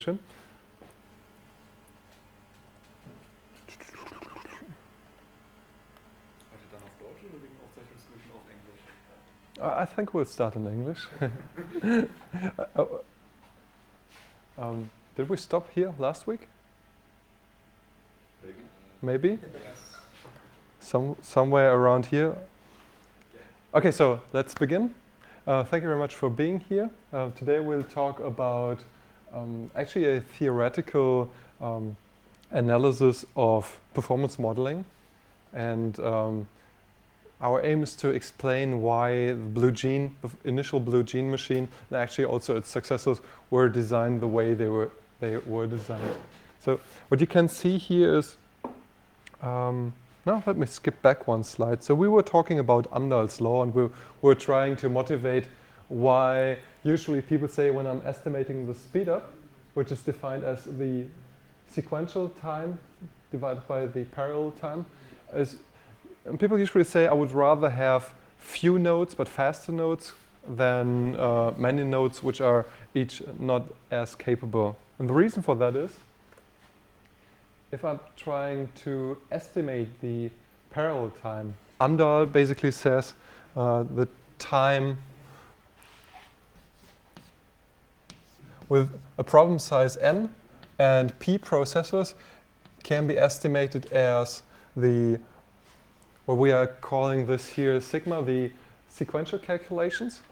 I think we'll start in English. Did we stop here last week? Maybe? Somewhere around here. Okay, so let's begin. Thank you very much for being here. Today we'll talk about actually a theoretical analysis of performance modeling. And our aim is to explain why the BlueGene, the initial BlueGene machine, and actually also its successors, were designed the way they were designed. So what you can see here is, now let me skip back one slide. So we were talking about Amdahl's law, and we were trying to motivate why usually people say when I'm estimating the speed up, which is defined as the sequential time divided by the parallel time, and people usually say I would rather have few nodes but faster nodes than many nodes which are each not as capable. And the reason for that is, if I'm trying to estimate the parallel time, Amdahl basically says the time with a problem size n and p processors can be estimated as what we are calling this here sigma, the sequential calculations,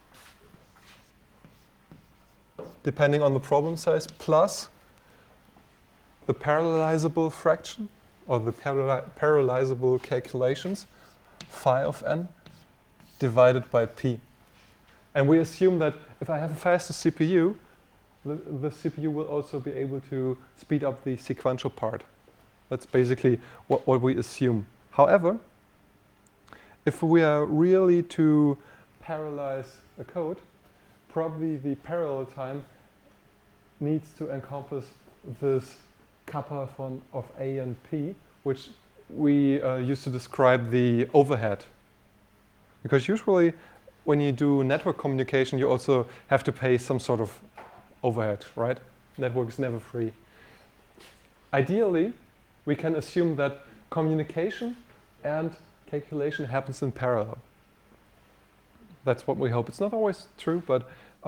depending on the problem size, plus the parallelizable fraction, or the parallelizable calculations, phi of n, divided by p. And we assume that if I have a faster CPU, the CPU will also be able to speed up the sequential part. That's basically what we assume. However, if we are really to parallelize a code, probably the parallel time needs to encompass this kappa of A and P, which we use to describe the overhead. Because usually when you do network communication, you also have to pay some sort of overhead, right? Network is never free. Ideally, we can assume that communication and calculation happens in parallel. That's what we hope. It's not always true, but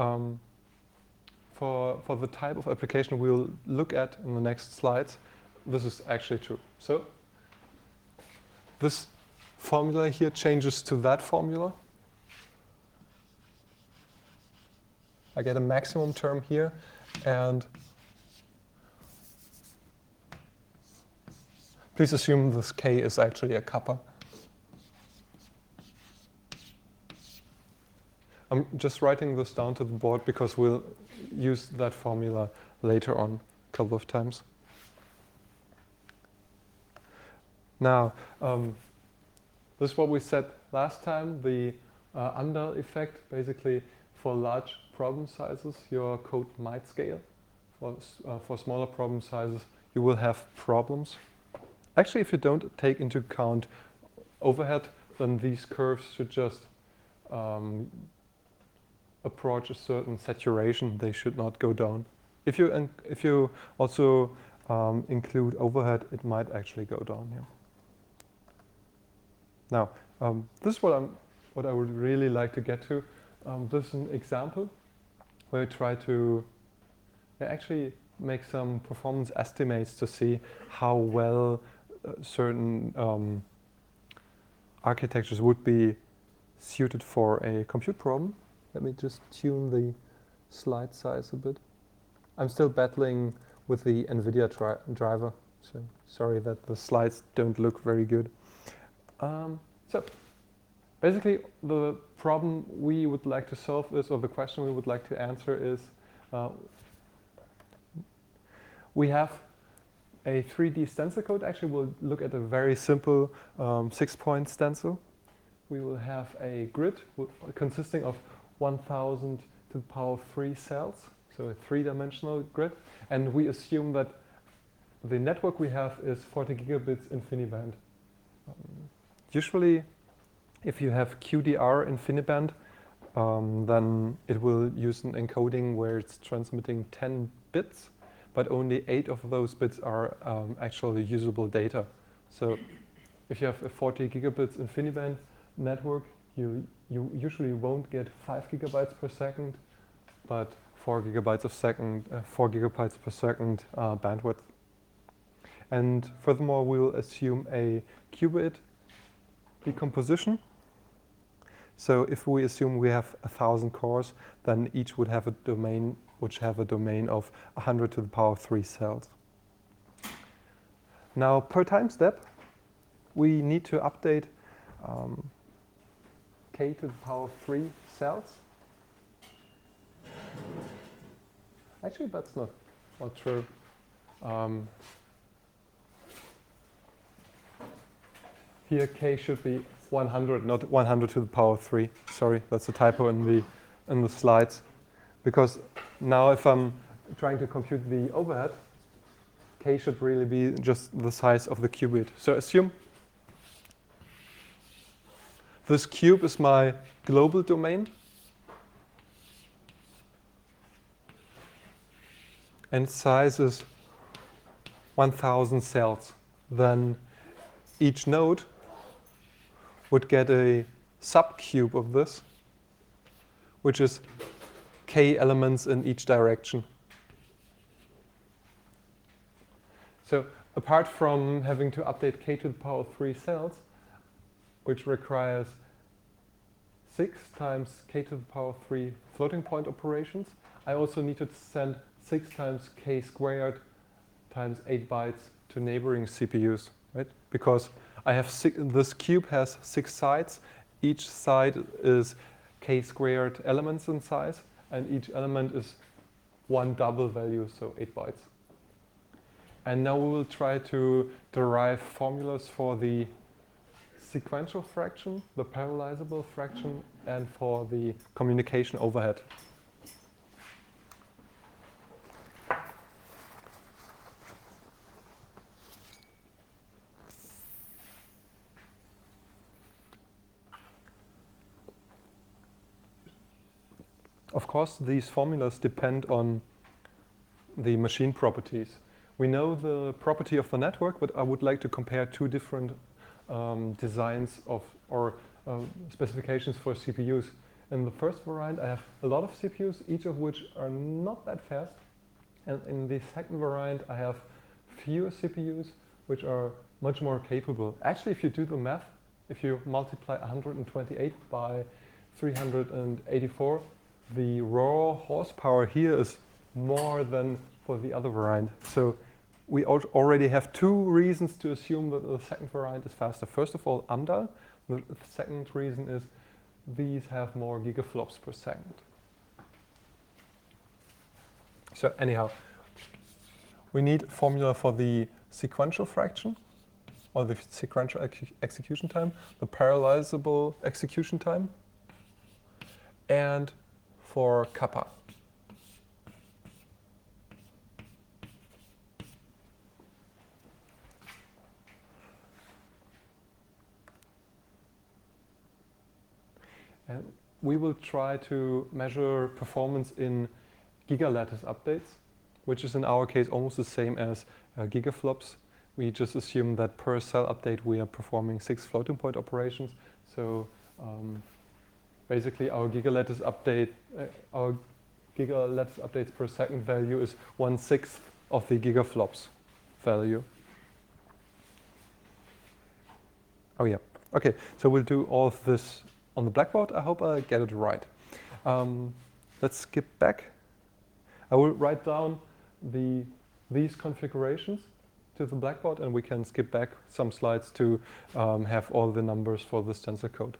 for the type of application we'll look at in the next slides, this is actually true. So this formula here changes to that formula. I get a maximum term here, and please assume this k is actually a kappa. I'm just writing this down to the board because we'll use that formula later on a couple of times. Now, this is what we said last time, the Amdahl effect. Basically, for large problem sizes, your code might scale. For smaller problem sizes, you will have problems. Actually, if you don't take into account overhead, then these curves should just approach a certain saturation. They should not go down. If you also include overhead, it might actually go down here. Now, this is what I would really like to get to. This is an example where we try to actually make some performance estimates to see how well certain architectures would be suited for a compute problem. Let me just tune the slide size a bit. I'm still battling with the NVIDIA driver, so sorry that the slides don't look very good. So basically, the problem we would like to solve is, or the question we would like to answer is, we have a 3D stencil code. Actually, we'll look at a very simple 6-point stencil. We will have a grid consisting of 1000 to the power of 3 cells, so a 3-dimensional grid. And we assume that the network we have is 40 gigabits InfiniBand. Usually, if you have QDR InfiniBand, then it will use an encoding where it's transmitting 10 bits. but only 8 of those bits are actually usable data. So if you have a 40 gigabits InfiniBand network, you usually won't get 5 gigabytes per second, but 4 gigabytes per second bandwidth. And furthermore, we'll assume a qubit decomposition. So if we assume we have 1,000 cores, then each would have a domain of 100 to the power 3 cells. Now, per time step, we need to update k to the power 3 cells. Actually, that's not true. Here, k should be 100, not 100 to the power 3. Sorry, that's a typo in the slides. Because now if I'm trying to compute the overhead, k should really be just the size of the qubit. So assume this cube is my global domain. And size is 1,000 cells. Then each node would get a subcube of this, which is k elements in each direction. So apart from having to update k to the power 3 cells, which requires 6 times k to the power 3 floating point operations, I also need to send 6 times k squared times 8 bytes to neighboring CPUs, right? Because I have this cube has 6 sides. Each side is k squared elements in size, and each element is one double value, so 8 bytes. And now we will try to derive formulas for the sequential fraction, the parallelizable fraction, and for the communication overhead. Of course, these formulas depend on the machine properties. We know the property of the network, but I would like to compare two different designs or specifications for CPUs. In the first variant, I have a lot of CPUs, each of which are not that fast. And in the second variant, I have fewer CPUs, which are much more capable. Actually, if you do the math, if you multiply 128 by 384, the raw horsepower here is more than for the other variant. So we already have two reasons to assume that the second variant is faster. First of all, Amdahl. The second reason is these have more gigaflops per second. So anyhow, we need a formula for the sequential fraction, or the sequential execution time, the parallelizable execution time, and for kappa. And we will try to measure performance in gigalattice updates, which is in our case almost the same as gigaflops. We just assume that per cell update we are performing 6 floating point operations. So basically our gigalattice updates per second value is 1/6 of the gigaflops value. Oh yeah, okay, so we'll do all of this on the blackboard. I hope I get it right. Let's skip back. I will write down these configurations to the blackboard, and we can skip back some slides to have all the numbers for the stencil code.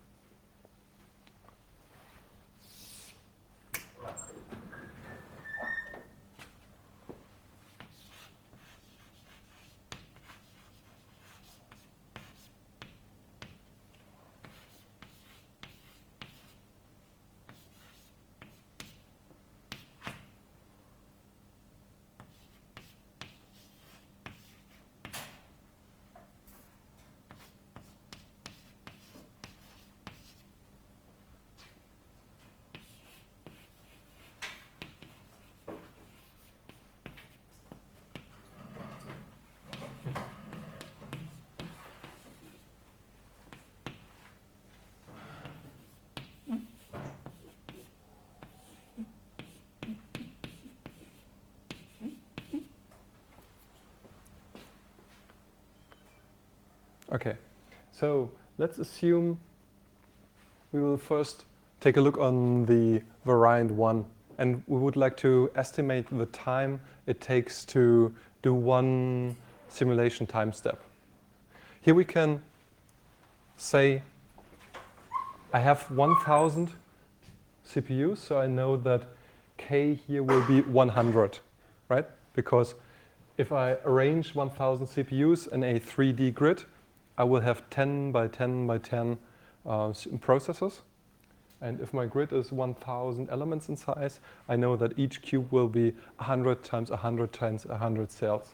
Okay, so let's assume we will first take a look on the variant 1, and we would like to estimate the time it takes to do one simulation time step. Here we can say I have 1000 CPUs, so I know that K here will be 100, right? Because if I arrange 1000 CPUs in a 3D grid, I will have 10 by 10 by 10 processors. And if my grid is 1000 elements in size, I know that each cube will be 100 times 100 times 100 cells.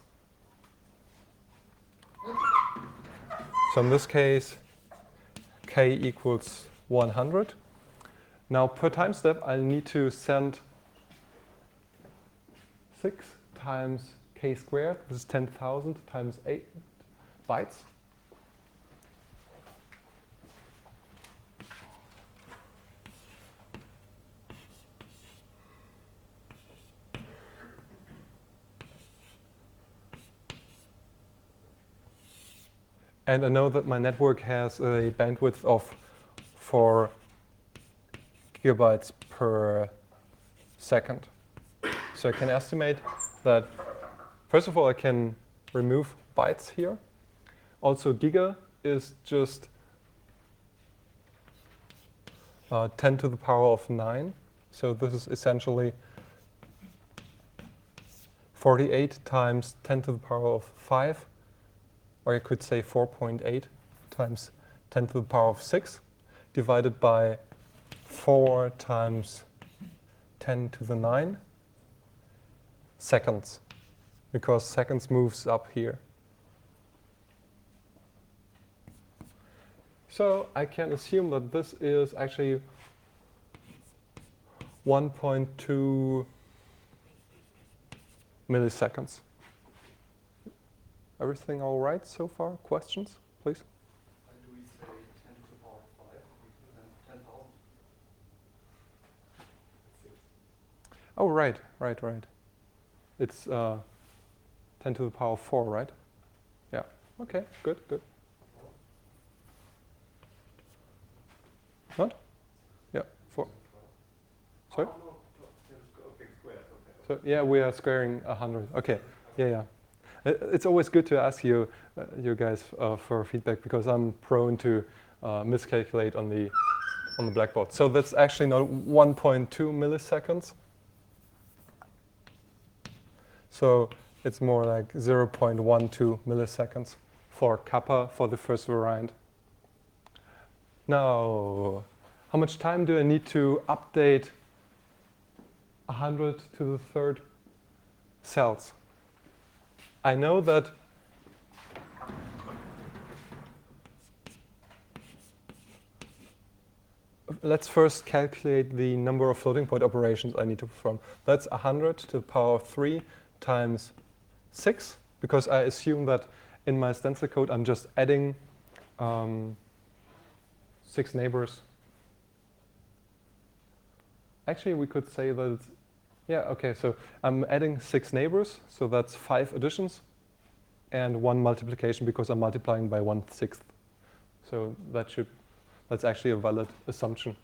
So in this case, K equals 100. Now per time step, I'll need to send 6 times K squared. This is 10,000 times 8 bytes. And I know that my network has a bandwidth of 4 gigabytes per second. So I can estimate that, first of all, I can remove bytes here. Also, giga is just 10 to the power of 9. So this is essentially 48 times 10 to the power of 5. Or you could say 4.8 times 10 to the power of 6 divided by 4 times 10 to the 9 seconds, because seconds moves up here. So I can assume that this is actually 1.2 milliseconds. Everything all right so far? Questions, please? Why do we say 10 to the power of 5 and 10,000? Oh, right. It's 10 to the power of 4, right? Yeah. Okay, good. What? Yeah, 4. Sorry? Oh, no, okay, squared, okay. So, yeah, we are squaring 100. Okay, yeah. It's always good to ask you guys for feedback, because I'm prone to miscalculate on the blackboard. So that's actually not 1.2 milliseconds. So it's more like 0.12 milliseconds for kappa for the first variant. Now, how much time do I need to update 100 to the third cells? I know that let's first calculate the number of floating point operations I need to perform. That's 100 to the power of 3 times 6, because I assume that in my stencil code I'm just adding 6 neighbors. Actually, we could say that it's, yeah, okay, so I'm adding 6 neighbors, so that's 5 additions and 1 multiplication, because I'm multiplying by 1/6. So that's actually a valid assumption.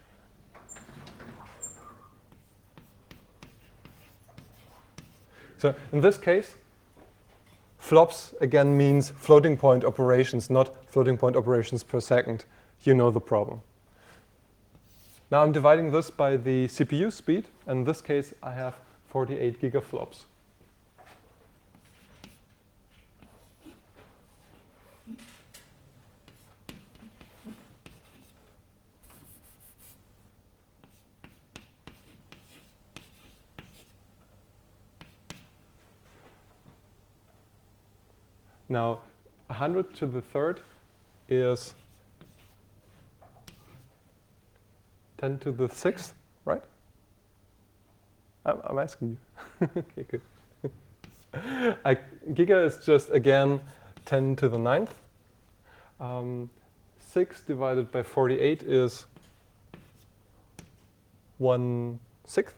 So in this case, flops again means floating point operations, not floating point operations per second. You know the problem. Now I'm dividing this by the CPU speed. In this case, I have 48 gigaflops. Now, 100 to the third is 10 to the 6th, right? I'm asking you. Okay, good. Giga is just, again, 10 to the 9th. 6 divided by 48 is 1/6.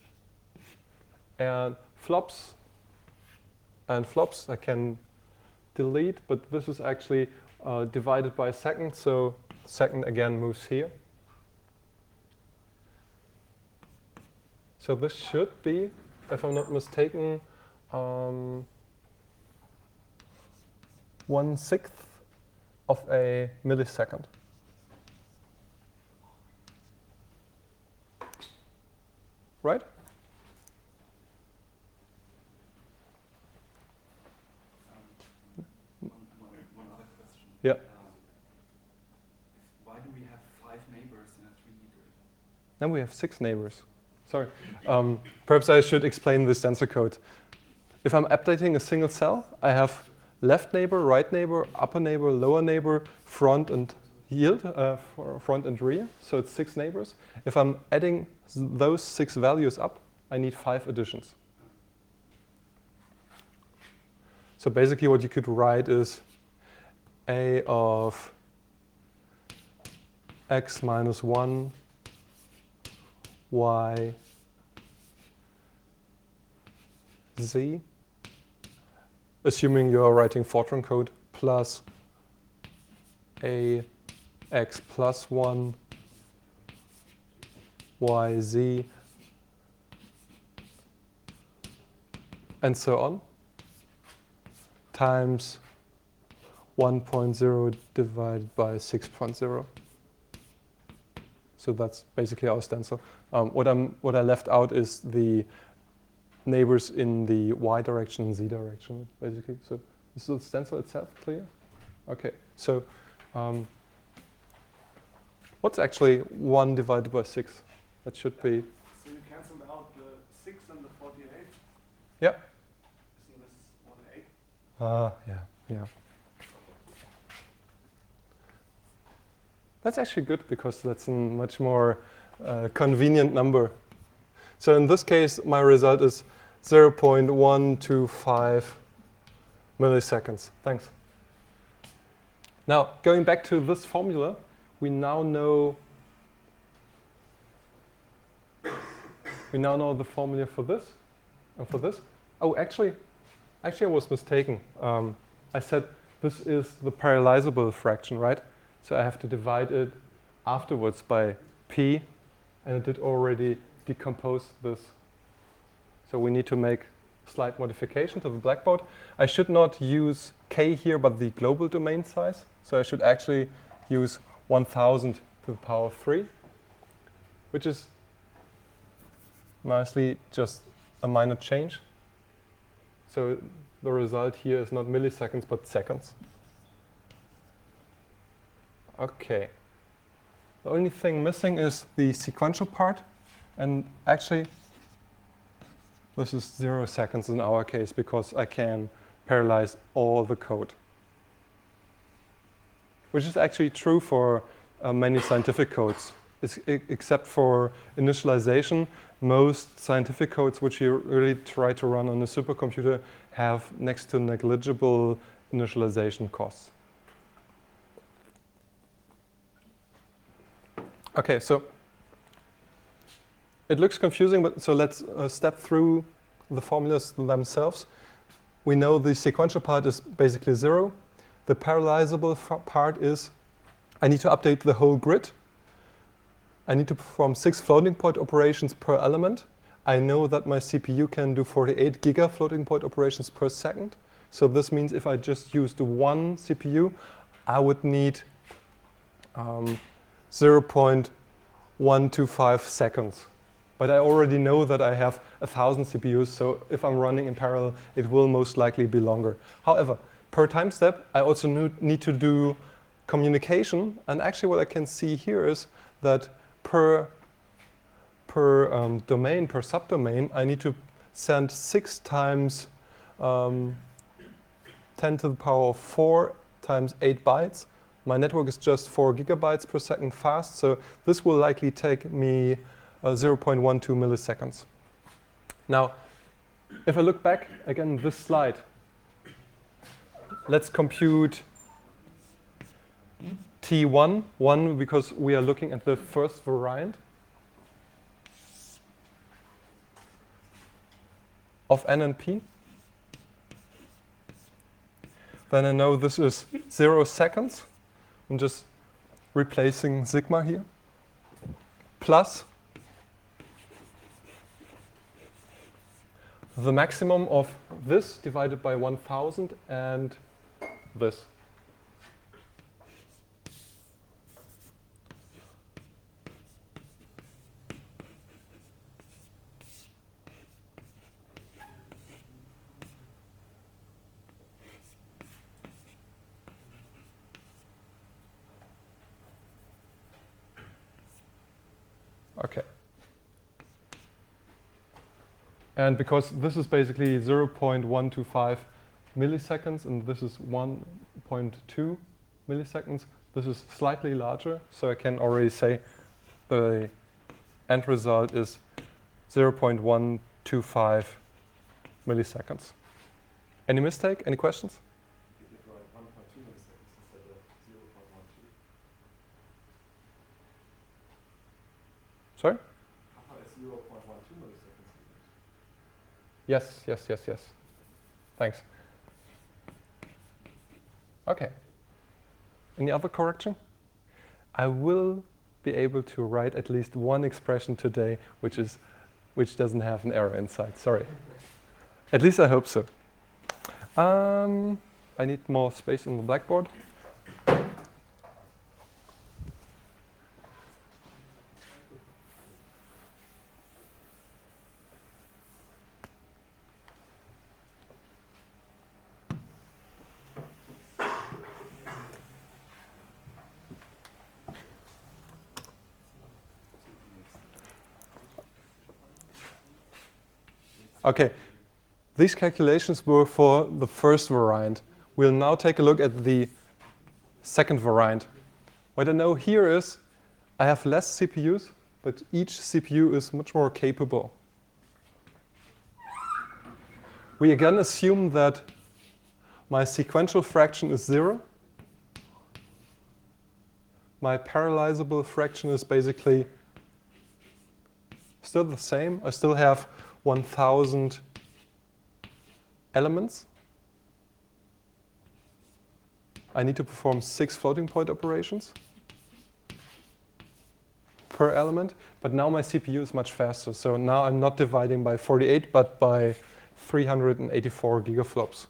And flops, I can delete, but this is actually divided by a second, so second again moves here. So this should be, if I'm not mistaken, 1/6 of a millisecond. Right? One other question. Yeah. Why do we have 5 neighbors in a 3D grid? Then we have 6 neighbors. Sorry. Perhaps I should explain this tensor code. If I'm updating a single cell, I have left neighbor, right neighbor, upper neighbor, lower neighbor, front and yield, front and rear. So it's 6 neighbors. If I'm adding those 6 values up, I need 5 additions. So basically what you could write is A of x minus 1, y, z, assuming you're writing Fortran code, plus a x plus 1, y, z, and so on, times 1.0 divided by 6.0. So that's basically our stencil. What I left out is the neighbors in the y direction and z direction, basically. So is the stencil itself clear? Okay. So what's actually 1 divided by 6? That should be. So you canceled out the 6 and the 48? Yeah. Isn't this 1/8? Yeah. That's actually good because that's a much more convenient number. So in this case, my result is 0.125 milliseconds. Thanks. Now, going back to this formula, we now know the formula for this and for this. Oh, actually, I was mistaken. I said this is the parallelizable fraction, right? So I have to divide it afterwards by p, and it did already decompose this. So we need to make a slight modification to the blackboard. I should not use k here, but the global domain size. So I should actually use 1000 to the power 3, which is nicely just a minor change. So the result here is not milliseconds, but seconds. Okay. The only thing missing is the sequential part. And actually, this is 0 seconds in our case because I can parallelize all the code. Which is actually true for many scientific codes. Except for initialization, most scientific codes which you really try to run on a supercomputer have next to negligible initialization costs. Okay, so it looks confusing, but so let's step through the formulas themselves. We know the sequential part is basically 0. The parallelizable part is I need to update the whole grid. I need to perform 6 floating point operations per element. I know that my CPU can do 48 giga floating point operations per second. So this means if I just used one CPU, I would need 0.125 seconds. But I already know that I have 1,000 CPUs, so if I'm running in parallel, it will most likely be longer. However, per time step, I also need to do communication. And actually what I can see here is that per domain, per subdomain, I need to send 6 times 10 to the power of 4 times 8 bytes. My network is just 4 gigabytes per second fast, so this will likely take me 0.12 milliseconds. Now, if I look back again this slide, let's compute T1, 1 because we are looking at the first variant of N and P. then I know this is 0 seconds. I'm just replacing sigma here. Plus the maximum of this divided by 1000 and this. Okay. And because this is basically 0.125 milliseconds and this is 1.2 milliseconds, this is slightly larger, so I can already say the end result is 0.125 milliseconds. Any mistake? Any questions? You did write 1.2 milliseconds instead of 0.12. Sorry? Kappa is 0.12 milliseconds. Yes, yes, yes, yes. Thanks. Okay. Any other correction? I will be able to write at least one expression today which doesn't have an error inside. Sorry. At least I hope so. I need more space on the blackboard. Okay, these calculations were for the first variant. We'll now take a look at the second variant. What I know here is I have less CPUs, but each CPU is much more capable. We again assume that my sequential fraction is 0. My parallelizable fraction is basically still the same. I still have 1000 elements. I need to perform 6 floating point operations per element, but now my CPU is much faster. So now I'm not dividing by 48, but by 384 gigaflops.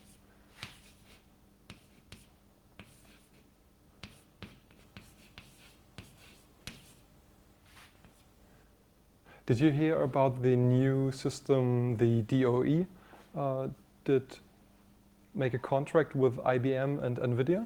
Did you hear about the new system, the DOE did make a contract with IBM and NVIDIA?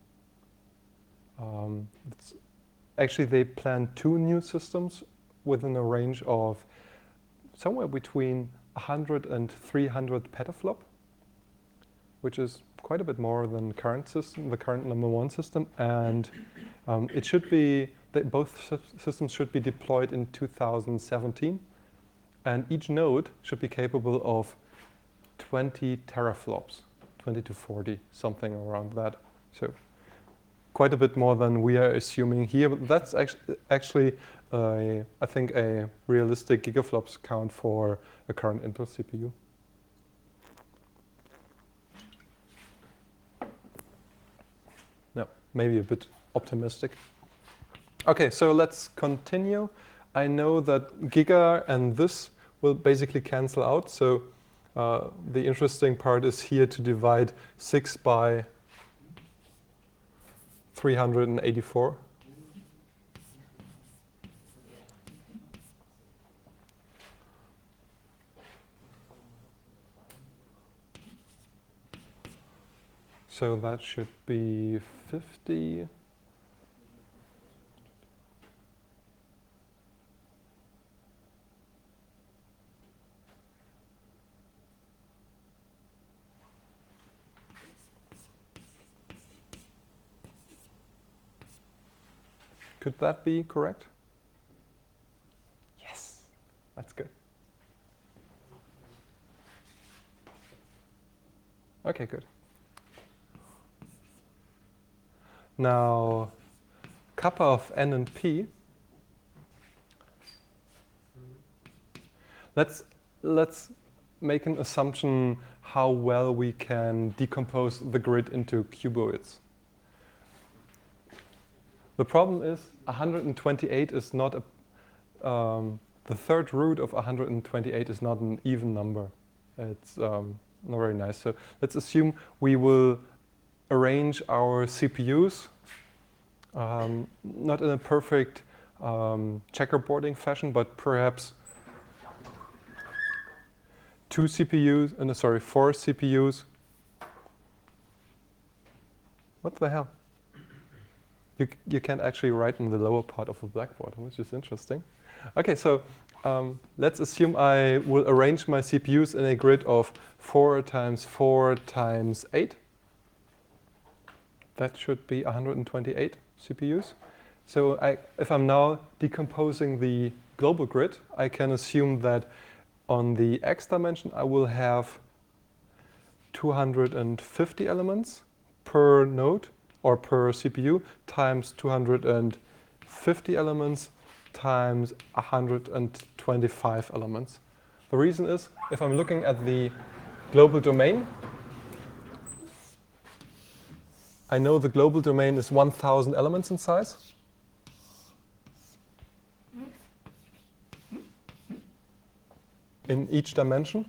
Actually, they plan 2 new systems within a range of somewhere between 100 and 300 petaflop, which is quite a bit more than the current system, the current #1 system. And it should be that both systems should be deployed in 2017, and each node should be capable of 20 teraflops, 20 to 40, something around that. So quite a bit more than we are assuming here, but that's actually I think a realistic gigaflops count for a current Intel CPU. No, maybe a bit optimistic. Okay, so let's continue. I know that giga and this will basically cancel out. So the interesting part is here to divide 6 by 384. So that should be 50. Could that be correct? Yes, that's good. Okay, good. Now, kappa of n and p. Let's make an assumption how well we can decompose the grid into cuboids. The problem is 128 is not a, the third root of 128 is not an even number. It's not very nice. So let's assume we will arrange our CPUs not in a perfect checkerboarding fashion, but perhaps four CPUs. What the hell? You can't actually write in the lower part of the blackboard, which is interesting. Okay, so let's assume I will arrange my CPUs in a grid of 4 times 4 times 8. That should be 128 CPUs. So if I'm now decomposing the global grid, I can assume that on the x dimension, I will have 250 elements per node or per CPU times 250 elements times 125 elements. The reason is, if I'm looking at the global domain, I know the global domain is 1,000 elements in size. In each dimension.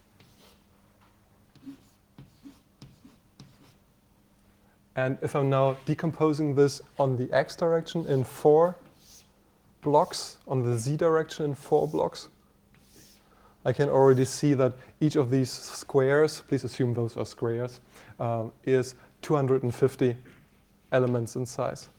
And if I'm now decomposing this on the x direction in 4 blocks, on the z direction in 4 blocks, I can already see that each of these squares, please assume those are squares, is 250 elements in size.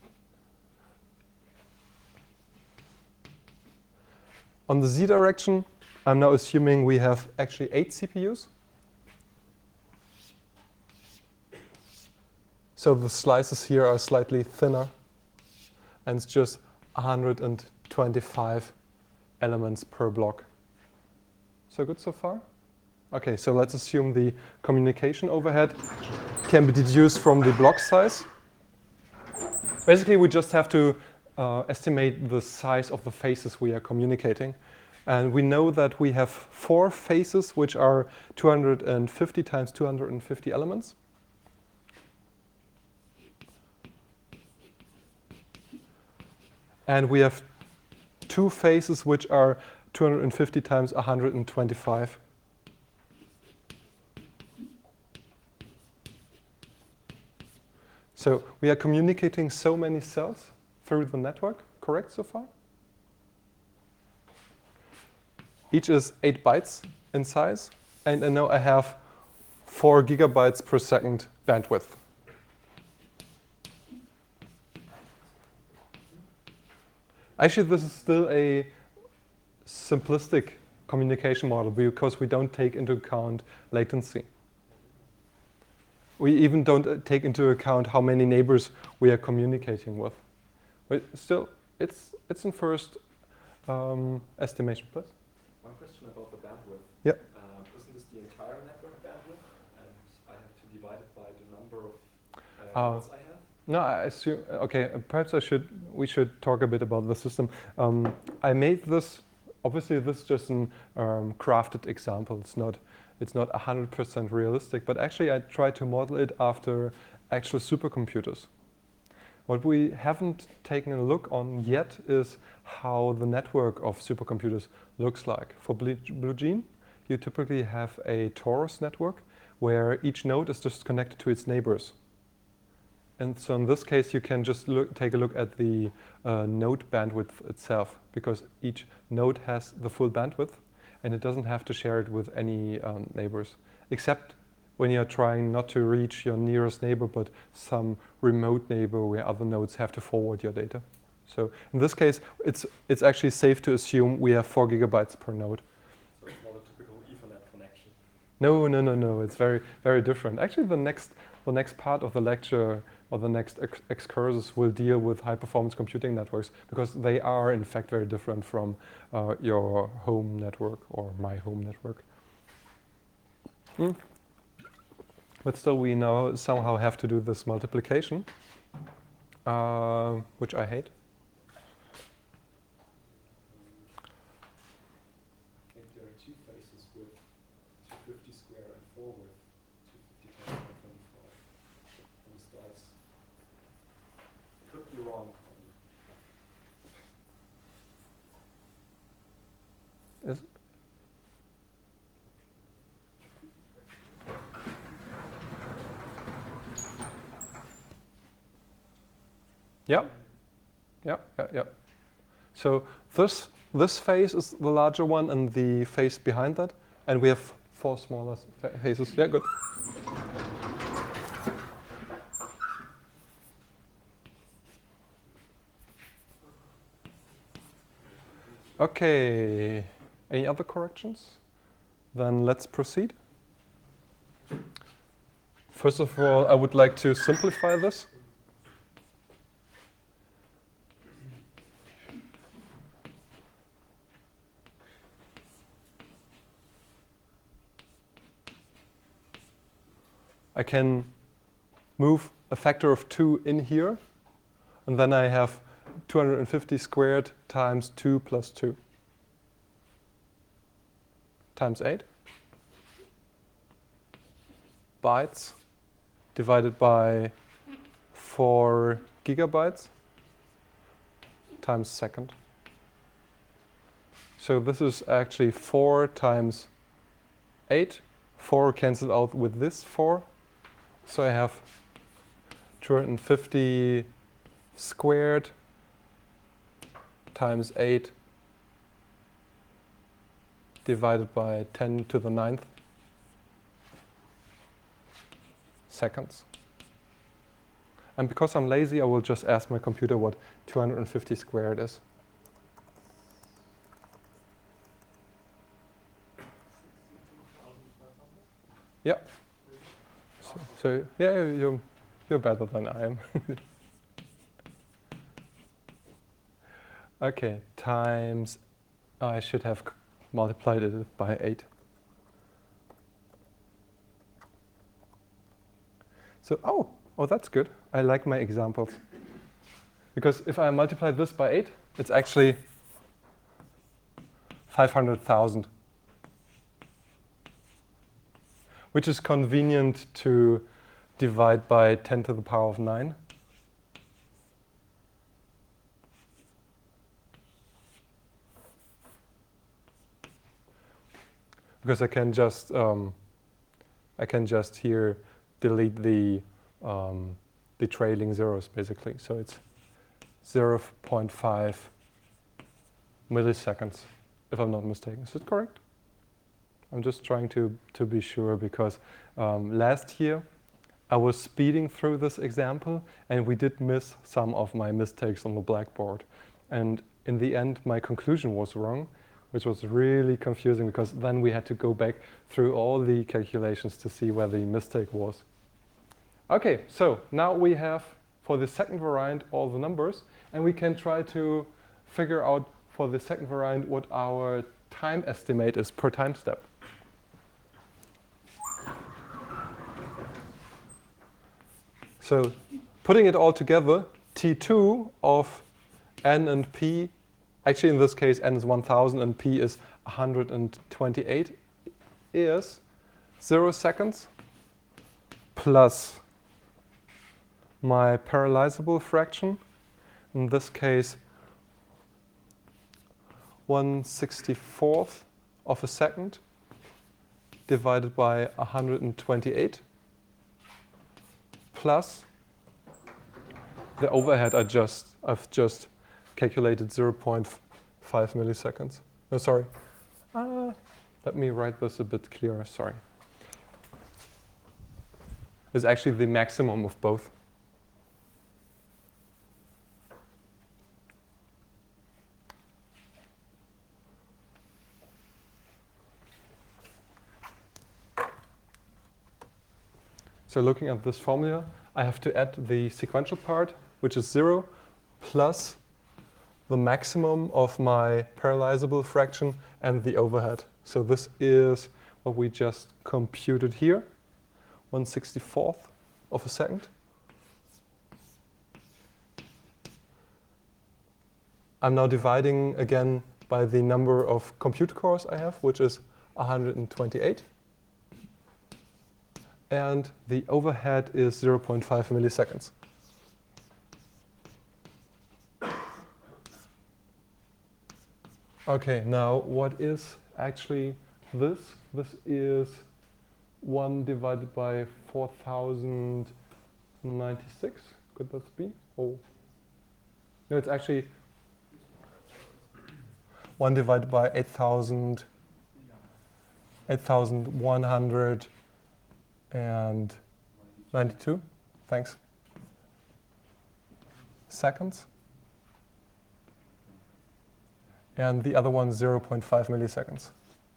On the z direction, I'm now assuming we have actually 8 CPUs. So the slices here are slightly thinner, and it's just 125 elements per block. So good so far? Okay, so let's assume the communication overhead can be deduced from the block size. Basically, we just have to estimate the size of the faces we are communicating. And we know that we have 4 faces, which are 250 times 250 elements. And we have 2 faces, which are 250 times 125. So we are communicating so many cells through the network, correct so far? Each is 8 bytes in size, and I know I have 4 gigabytes per second bandwidth. Actually, this is still a simplistic communication model because we don't take into account latency. We even don't take into account how many neighbors we are communicating with. But still, it's in first estimation. Please. One question about the bandwidth. Yeah. Isn't this the entire network bandwidth? And I have to divide it by the number of nodes I have? No, I assume, okay, perhaps we should talk a bit about the system. I made this, obviously this is just a crafted example. It's not 100% realistic, but actually I tried to model it after actual supercomputers. What we haven't taken a look on yet is how the network of supercomputers looks like. For BlueGene, you typically have a torus network where each node is just connected to its neighbors. And so in this case, you can just take a look at the node bandwidth itself, because each node has the full bandwidth, and it doesn't have to share it with any neighbors, except when you're trying not to reach your nearest neighbor, but some remote neighbor where other nodes have to forward your data. So in this case, it's actually safe to assume we have 4 gigabytes per node. So it's not a typical Ethernet connection. No. It's very, very different. Actually, the next part of the lecture or the next excursus will deal with high-performance computing networks, because they are, in fact, very different from your home network or my home network. But still, we now somehow have to do this multiplication, which I hate. I think there are 2 faces with 250 square and 4 with 250 times 125. And this dice could be wrong. Is yeah. Yeah, yeah, yeah. So this phase is the larger one and the phase behind that, and we have 4 smaller phases. Yeah, good. Okay, any other corrections? Then let's proceed. First of all, I would like to simplify this. I can move a factor of 2 in here, and then I have 250 squared times 2 plus 2 times 8 bytes divided by 4 gigabytes times second. So this is actually 4 times 8. 4 cancelled out with this 4. So I have 250 squared times 8 divided by 10 to the 9th seconds. And because I'm lazy, I will just ask my computer what 250 squared is. Yeah. So yeah, you're better than I am. Okay, times, I should have multiplied it by 8. So, oh, that's good. I like my examples. Because if I multiply this by 8, it's actually 500,000. Which is convenient to divide by 10 to the power of 9. Because I can just here delete the trailing zeros basically. So it's 0.5 milliseconds, if I'm not mistaken. Is it correct? I'm just trying to be sure because last year I was speeding through this example and we did miss some of my mistakes on the blackboard. And in the end, my conclusion was wrong, which was really confusing because then we had to go back through all the calculations to see where the mistake was. Okay, so now we have for the second variant all the numbers, and we can try to figure out for the second variant what our time estimate is per time step. So putting it all together, T2 of n and p, actually in this case n is 1000 and p is 128, is 0 seconds plus my parallelizable fraction, in this case 1/64th of a second divided by 128 plus the overhead I've just calculated 0.5 milliseconds. No, sorry. Let me write this a bit clearer, sorry. It's actually the maximum of both. So looking at this formula, I have to add the sequential part, which is 0, plus the maximum of my parallelizable fraction and the overhead. So this is what we just computed here, 1/64th of a second. I'm now dividing again by the number of compute cores I have, which is 128. and the overhead is 0.5 milliseconds. Okay, now what is actually this? This is 1 divided by 4096. Could that be? Oh. No, it's actually 1 divided by 8,192. Thanks. Seconds. And the other one 0.5 milliseconds.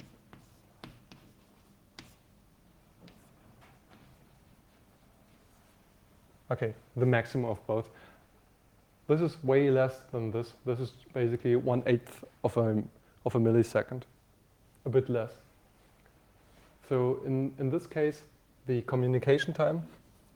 Okay, the maximum of both. This is way less than this. This is basically 1/8 of a millisecond, a bit less. So in this case, the communication time.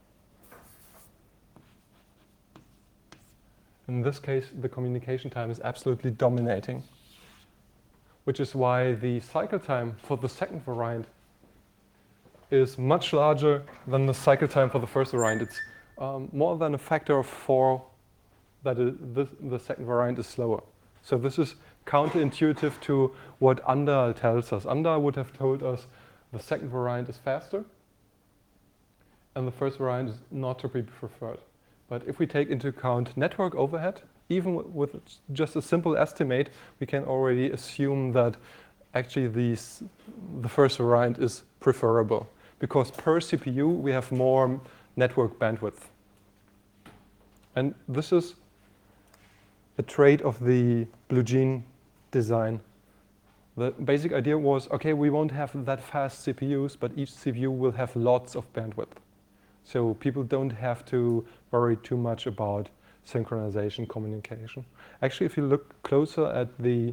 In this case, the communication time is absolutely dominating, which is why the cycle time for the second variant is much larger than the cycle time for the first variant. It's more than a factor of 4 that the second variant is slower. So this is counterintuitive to what Andal tells us. Andal would have told us the second variant is faster and the first variant is not to be preferred. But if we take into account network overhead, even with just a simple estimate, we can already assume that actually the first variant is preferable, because per CPU we have more network bandwidth. And this is a trait of the BlueGene design. The basic idea was, okay, we won't have that fast CPUs, but each CPU will have lots of bandwidth. So people don't have to worry too much about synchronization communication. Actually, if you look closer at the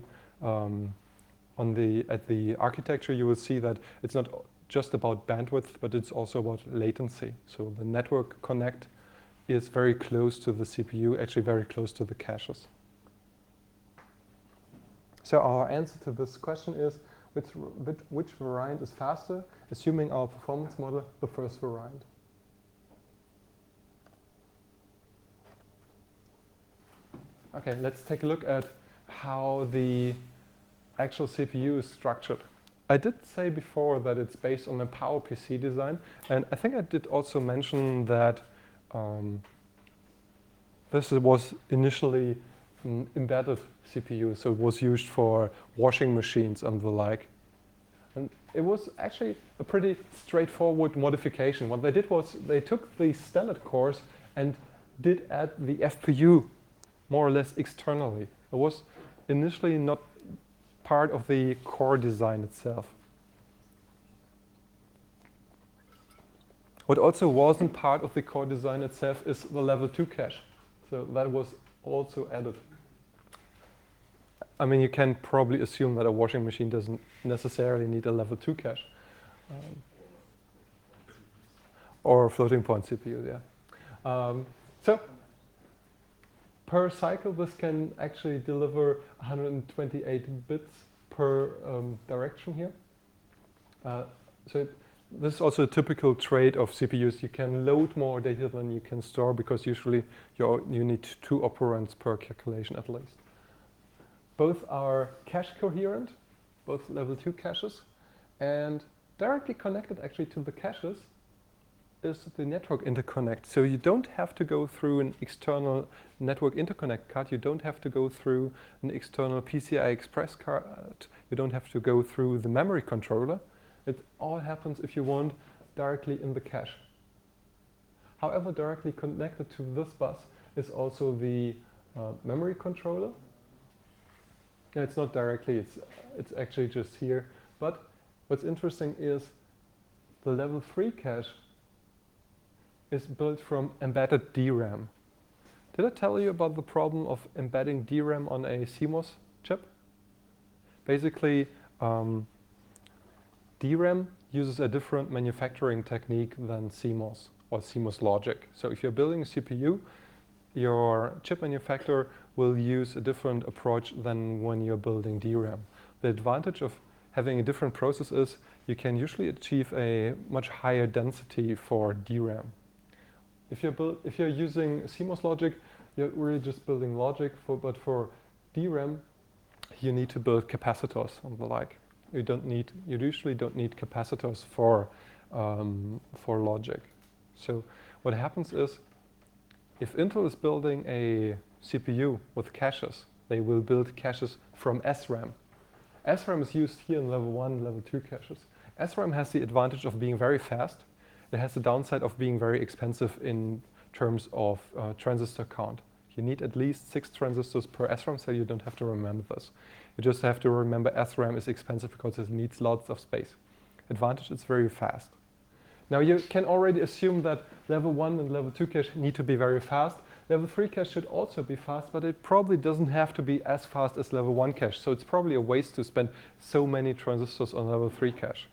architecture, you will see that it's not just about bandwidth, but it's also about latency. So the network connect is very close to the CPU, actually very close to the caches. So our answer to this question is, which variant is faster? Assuming our performance model, the first variant. Okay, let's take a look at how the actual CPU is structured. I did say before that it's based on a PowerPC design, and I think I did also mention that this was initially an embedded CPU, so it was used for washing machines and the like. And it was actually a pretty straightforward modification. What they did was they took the standard cores and did add the FPU more or less externally. It was initially not part of the core design itself. What also wasn't part of the core design itself is the level 2 cache. So that was also added. I mean, you can probably assume that a washing machine doesn't necessarily need a level 2 cache. Or a floating point CPU, yeah. So per cycle, this can actually deliver 128 bits per direction here. So this is also a typical trait of CPUs. You can load more data than you can store, because usually you need 2 operands per calculation at least. Both are cache coherent, both level 2 caches, and directly connected actually to the caches is the network interconnect. So you don't have to go through an external network interconnect card. You don't have to go through an external PCI Express card. You don't have to go through the memory controller. It all happens, if you want, directly in the cache. However, directly connected to this bus is also the memory controller. Yeah, it's not directly, it's actually just here. But what's interesting is the level 3 cache is built from embedded DRAM. Did I tell you about the problem of embedding DRAM on a CMOS chip? Basically, DRAM uses a different manufacturing technique than CMOS or CMOS logic. So if you're building a CPU, your chip manufacturer will use a different approach than when you're building DRAM. The advantage of having a different process is you can usually achieve a much higher density for DRAM. If you're using CMOS logic, you're really just building logic, but for DRAM, you need to build capacitors and the like. You usually don't need capacitors for logic. So what happens is, if Intel is building a CPU with caches, they will build caches from SRAM. SRAM is used here in level 1, level 2 caches. SRAM has the advantage of being very fast. It has the downside of being very expensive in terms of transistor count. You need at least 6 transistors per SRAM, so you don't have to remember this. You just have to remember SRAM is expensive because it needs lots of space. Advantage, it's very fast. Now you can already assume that level 1 and level 2 cache need to be very fast. Level 3 cache should also be fast, but it probably doesn't have to be as fast as level 1 cache. So it's probably a waste to spend so many transistors on level 3 cache.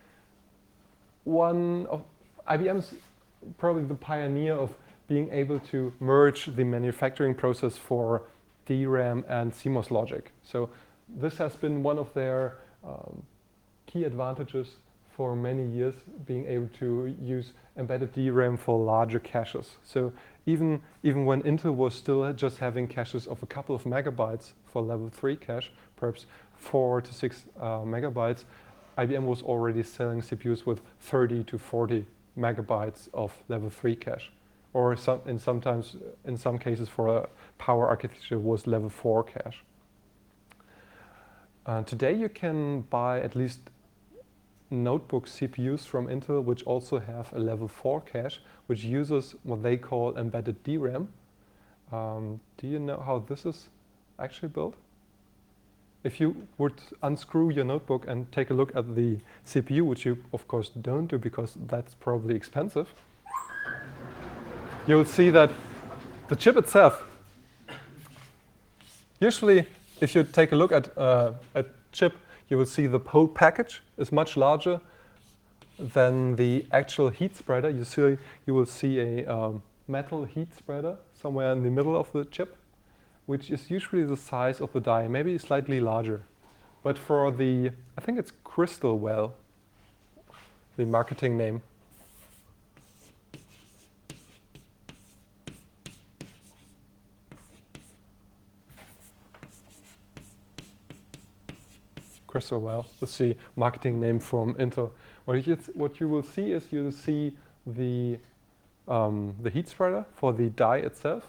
IBM's probably the pioneer of being able to merge the manufacturing process for DRAM and CMOS logic. So this has been one of their key advantages for many years, being able to use embedded DRAM for larger caches. So even when Intel was still just having caches of a couple of megabytes for level 3 cache, perhaps 4 to 6 megabytes, IBM was already selling CPUs with 30 to 40 megabytes of level 3 cache. Or in some cases for a power architecture was level 4 cache. Today you can buy at least notebook CPUs from Intel which also have a level 4 cache, which uses what they call embedded DRAM. Do you know how this is actually built? If you would unscrew your notebook and take a look at the CPU, which you of course don't do because that's probably expensive, you'll see that the chip itself, usually if you take a look at a chip, you will see the whole package is much larger than the actual heat spreader. You will see a metal heat spreader somewhere in the middle of the chip, which is usually the size of the die, maybe slightly larger. But for the, I think it's Crystalwell, the marketing name. Crystalwell, that's the marketing name from Intel. What you will see is you'll see the heat spreader for the die itself.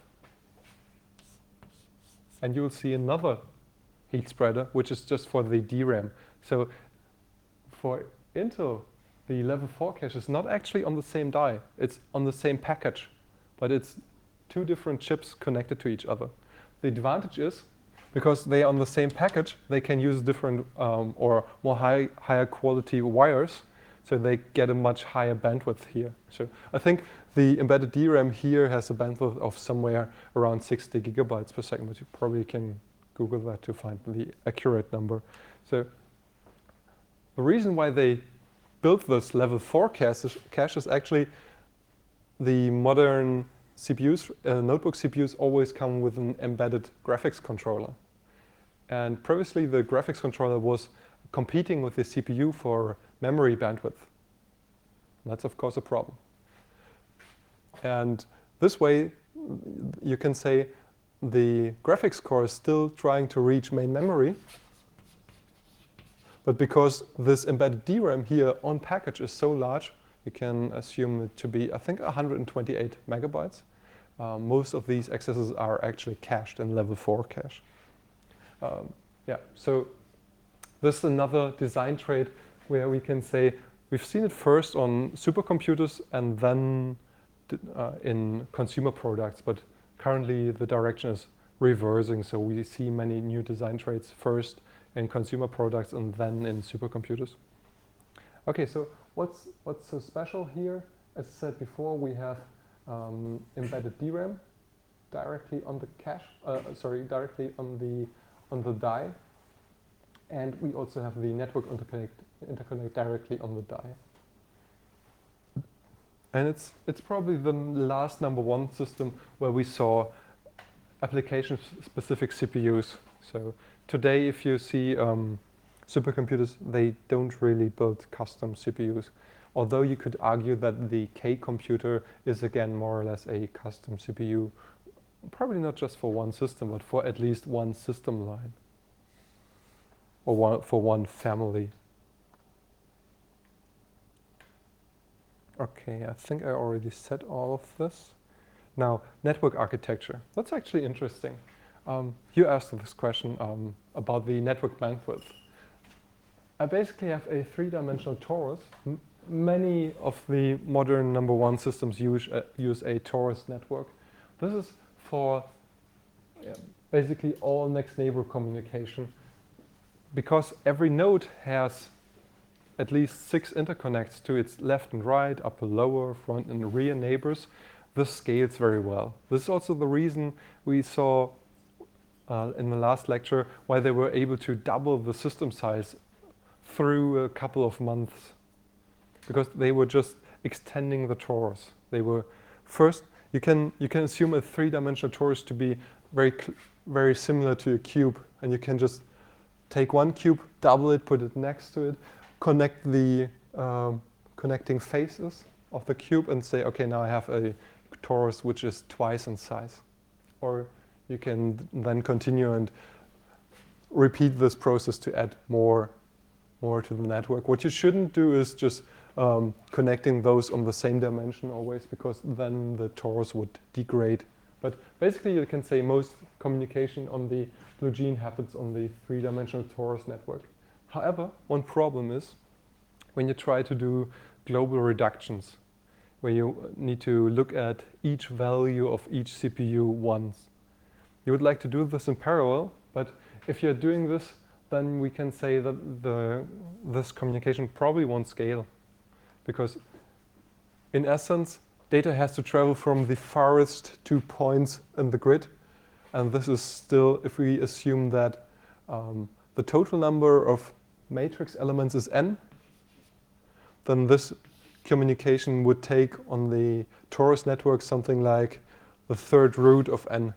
And you will see another heat spreader, which is just for the DRAM. So for Intel, the level 4 cache is not actually on the same die. It's on the same package, but it's 2 different chips connected to each other. The advantage is, because they are on the same package, they can use different or more higher quality wires, so they get a much higher bandwidth here. So I think the embedded DRAM here has a bandwidth of somewhere around 60 gigabytes per second, but you probably can Google that to find the accurate number. So the reason why they built this level 4 cache is actually the modern CPUs, notebook CPUs always come with an embedded graphics controller. And previously the graphics controller was competing with the CPU for memory bandwidth. That's of course a problem. And this way you can say the graphics core is still trying to reach main memory, but because this embedded DRAM here on package is so large, you can assume it to be, I think, 128 megabytes. Most of these accesses are actually cached in level 4 cache. Yeah, so this is another design trait where we can say we've seen it first on supercomputers and then in consumer products, but currently the direction is reversing. So we see many new design traits first in consumer products and then in supercomputers. Okay, so what's so special here? As I said before, we have embedded DRAM directly on the cache, directly on the die, and we also have the network interconnect directly on the die. And it's probably the last #1 system where we saw application-specific CPUs. So today, if you see supercomputers, they don't really build custom CPUs. Although you could argue that the K computer is again more or less a custom CPU, probably not just for one system, but for at least one system line, or for one family. Okay, I think I already said all of this. Now, network architecture. That's actually interesting. You asked this question about the network bandwidth. I basically have a three-dimensional torus. Many of the modern number one systems use a torus network. This is for basically all next neighbor communication. Because every node has at least 6 interconnects to its left and right, upper, lower, front, and rear neighbors, this scales very well. This is also the reason we saw in the last lecture why they were able to double the system size through a couple of months, because they were just extending the torus. They were first. You can assume a three-dimensional torus to be very similar to a cube, and you can just take one cube, double it, put it next to it, connect the connecting faces of the cube, and say, okay, now I have a torus which is twice in size. Or you can then continue and repeat this process to add more to the network. What you shouldn't do is just connecting those on the same dimension always, because then the torus would degrade. But basically you can say most communication on the BlueGene happens on the three-dimensional torus network. However, one problem is when you try to do global reductions, where you need to look at each value of each CPU once. You would like to do this in parallel, but if you're doing this, then we can say that this communication probably won't scale. Because in essence, data has to travel from the farthest 2 points in the grid. And this is still, if we assume that the total number of matrix elements is n, then this communication would take on the torus network something like the third root of n.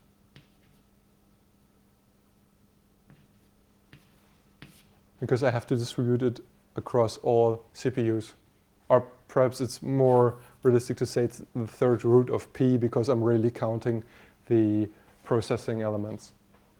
Because I have to distribute it across all CPUs. Or perhaps it's more realistic to say it's the third root of p, because I'm really counting the processing elements.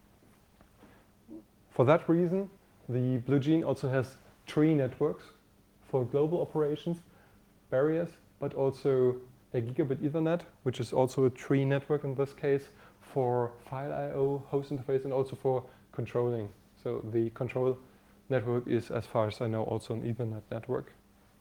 For that reason, the BlueGene also has tree networks for global operations, barriers, but also a gigabit Ethernet, which is also a tree network in this case, for file I/O, host interface, and also for controlling. So the control network is, as far as I know, also an Ethernet network.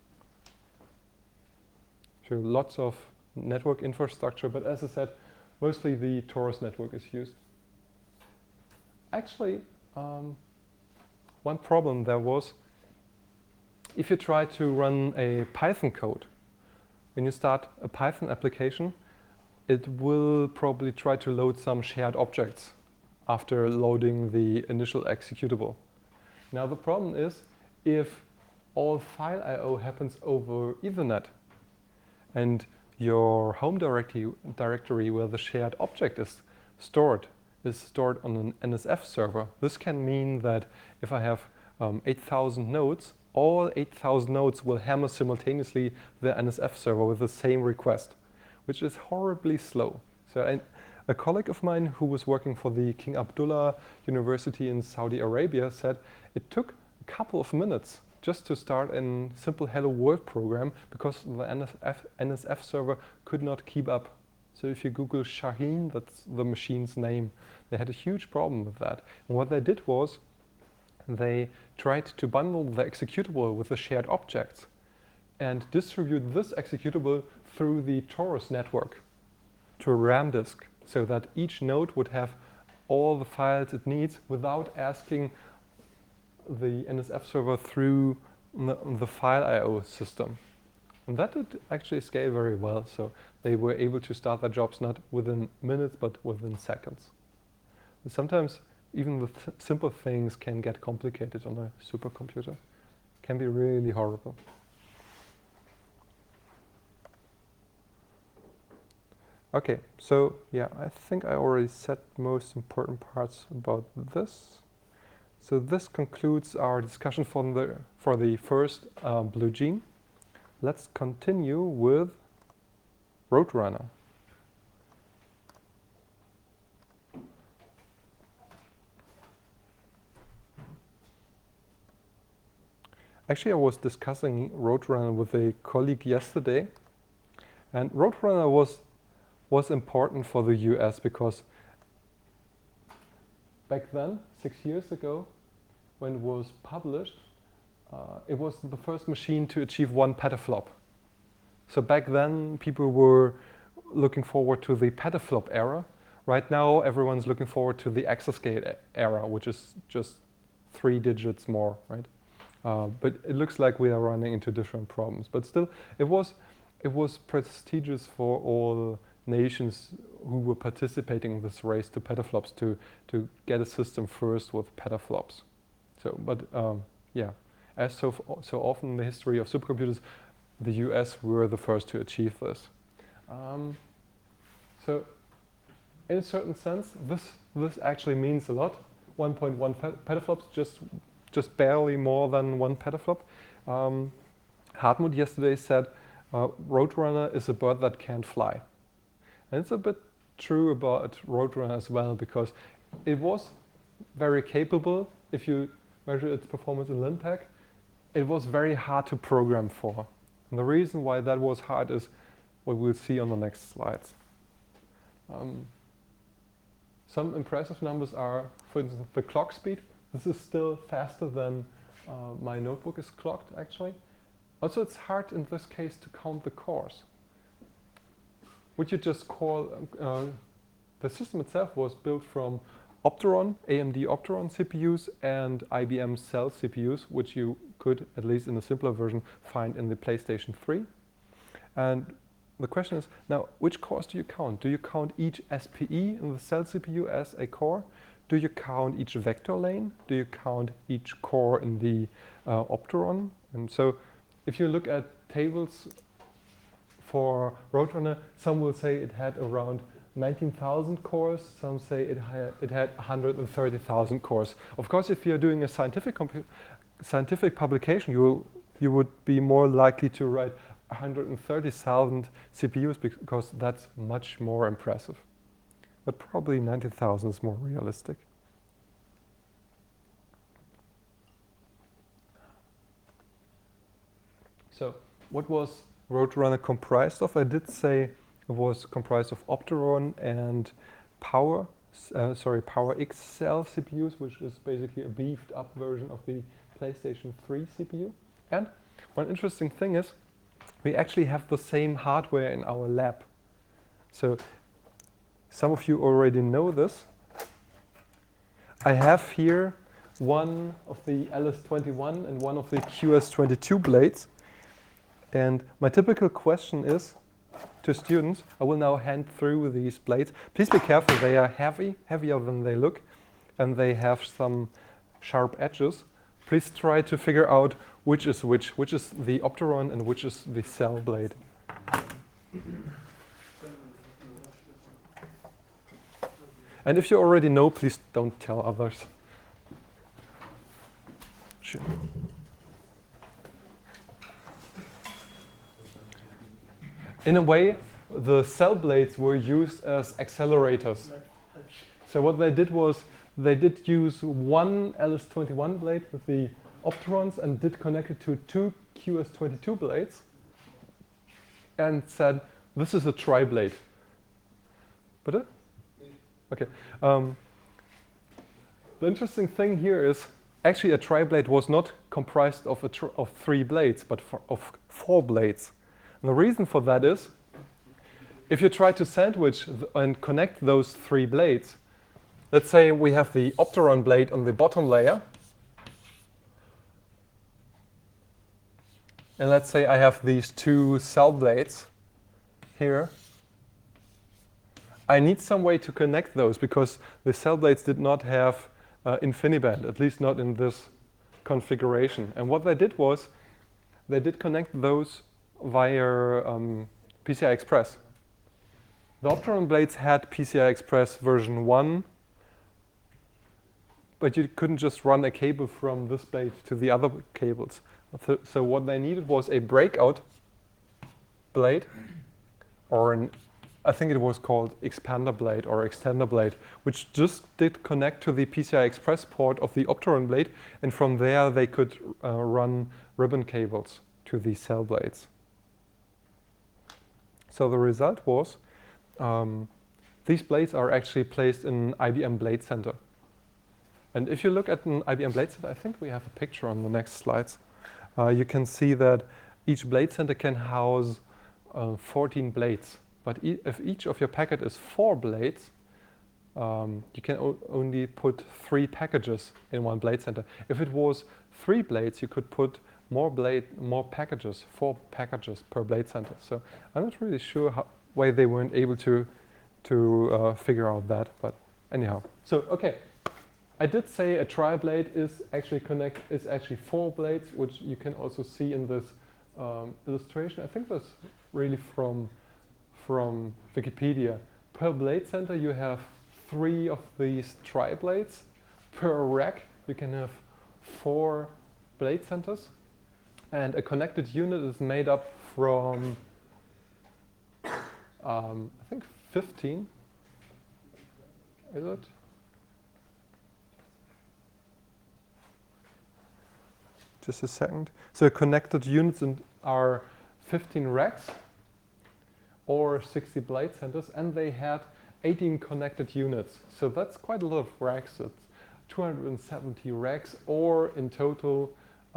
So lots of network infrastructure, but as I said, mostly the torus network is used. Actually, one problem there was, if you try to run a Python code, when you start a Python application, it will probably try to load some shared objects after loading the initial executable. Now the problem is, if all file I/O happens over Ethernet, and your home directory where the shared object is stored on an NSF server, this can mean that if I have 8,000 nodes, all 8,000 nodes will hammer simultaneously the NSF server with the same request, which is horribly slow. So a colleague of mine who was working for the King Abdullah University in Saudi Arabia said it took a couple of minutes just to start a simple Hello World program because the NSF server could not keep up. So if you Google Shaheen, that's the machine's name, they had a huge problem with that. And what they did was they tried to bundle the executable with the shared objects and distribute this executable through the torus network to a RAM disk, so that each node would have all the files it needs without asking the NSF server through the file I/O system. And that did actually scale very well, so they were able to start their jobs not within minutes, but within seconds. And sometimes even the simple things can get complicated on a supercomputer. Can be really horrible. Okay, so yeah, I think I already said most important parts about this. So this concludes our discussion for the first Blue Gene. Let's continue with Roadrunner. Actually, I was discussing Roadrunner with a colleague yesterday, and Roadrunner was important for the US because back then, 6 years ago, when it was published, it was the first machine to achieve 1 petaflop. So back then, people were looking forward to the petaflop era. Right now, everyone's looking forward to the exascale era, which is just 3 digits more, right? But it looks like we are running into different problems. But still, it was prestigious for all nations who were participating in this race to petaflops to get a system first with petaflops. So, but yeah, as so often in the history of supercomputers, the US were the first to achieve this. So, in a certain sense, this actually means a lot. 1.1 petaflops, just barely more than 1 petaflop. Hartmut yesterday said, Roadrunner is a bird that can't fly. And it's a bit true about Roadrunner as well, because it was very capable. If you measure its performance in LINPACK, it was very hard to program for. And the reason why that was hard is what we'll see on the next slides. Some impressive numbers are, for instance, the clock speed. This is still faster than my notebook is clocked, actually. Also, it's hard in this case to count the cores. Would you just call, the system itself was built from Opteron, AMD Opteron CPUs and IBM Cell CPUs, which you could, at least in a simpler version, find in the PlayStation 3. And the question is, now, which cores do you count? Do you count each SPE in the Cell CPU as a core? Do you count each vector lane? Do you count each core in the Opteron? And so if you look at tables for Roadrunner, some will say it had around 19,000 cores. Some say it had 130,000 cores. Of course, if you're doing a scientific publication, you would be more likely to write 130,000 CPUs because that's much more impressive. But probably 90,000 is more realistic. So what was Roadrunner comprised of? I did say it was comprised of Opteron and PowerX Cell CPUs, which is basically a beefed up version of the PlayStation 3 CPU. And one interesting thing is we actually have the same hardware in our lab. So some of you already know this. I have here one of the LS21 and one of the QS22 blades. And my typical question is to students, I will now hand through these blades. Please be careful, they are heavier than they look, and they have some sharp edges. Please try to figure out which is the Opteron and which is the Cell blade. And if you already know, please don't tell others. Sure. In a way, the Cell blades were used as accelerators. So what they did was they did use one LS21 blade with the Opterons and did connect it to 2 QS22 blades and said, this is a tri-blade. But okay. The interesting thing here is actually a tri-blade was not comprised of 3 blades, but of 4 blades. And the reason for that is, if you try to sandwich and connect those 3 blades, let's say we have the Opteron blade on the bottom layer, and let's say I have these 2 Cell blades here. I need some way to connect those because the Cell blades did not have InfiniBand, at least not in this configuration. And what they did was they did connect those via PCI Express. The Opteron blades had PCI Express version 1 but you couldn't just run a cable from this blade to the other cables. So what they needed was a breakout blade, or I think it was called expander blade or extender blade, which just did connect to the PCI Express port of the Opteron blade, and from there they could run ribbon cables to the cell blades. So the result was these blades are actually placed in IBM Blade Center. And if you look at an IBM Blade Center, I think we have a picture on the next slides. You can see that each Blade Center can house 14 blades. But if each of your packet is 4 blades, you can only put 3 packages in one Blade Center. If it was 3 blades, you could put more packages, 4 packages per Blade Center. So I'm not really sure why they weren't able to figure out that, but anyhow. So okay, I did say a tri-blade is actually 4 blades, which you can also see in this illustration. I think that's really from Wikipedia. Per Blade Center you have 3 of these tri-blades. Per rack you can have 4 Blade Centers. And a connected unit is made up from, I think 15, is it? Just a second. So connected units are 15 racks or 60 Blade Centers, and they had 18 connected units. So that's quite a lot of racks. It's 270 racks, or in total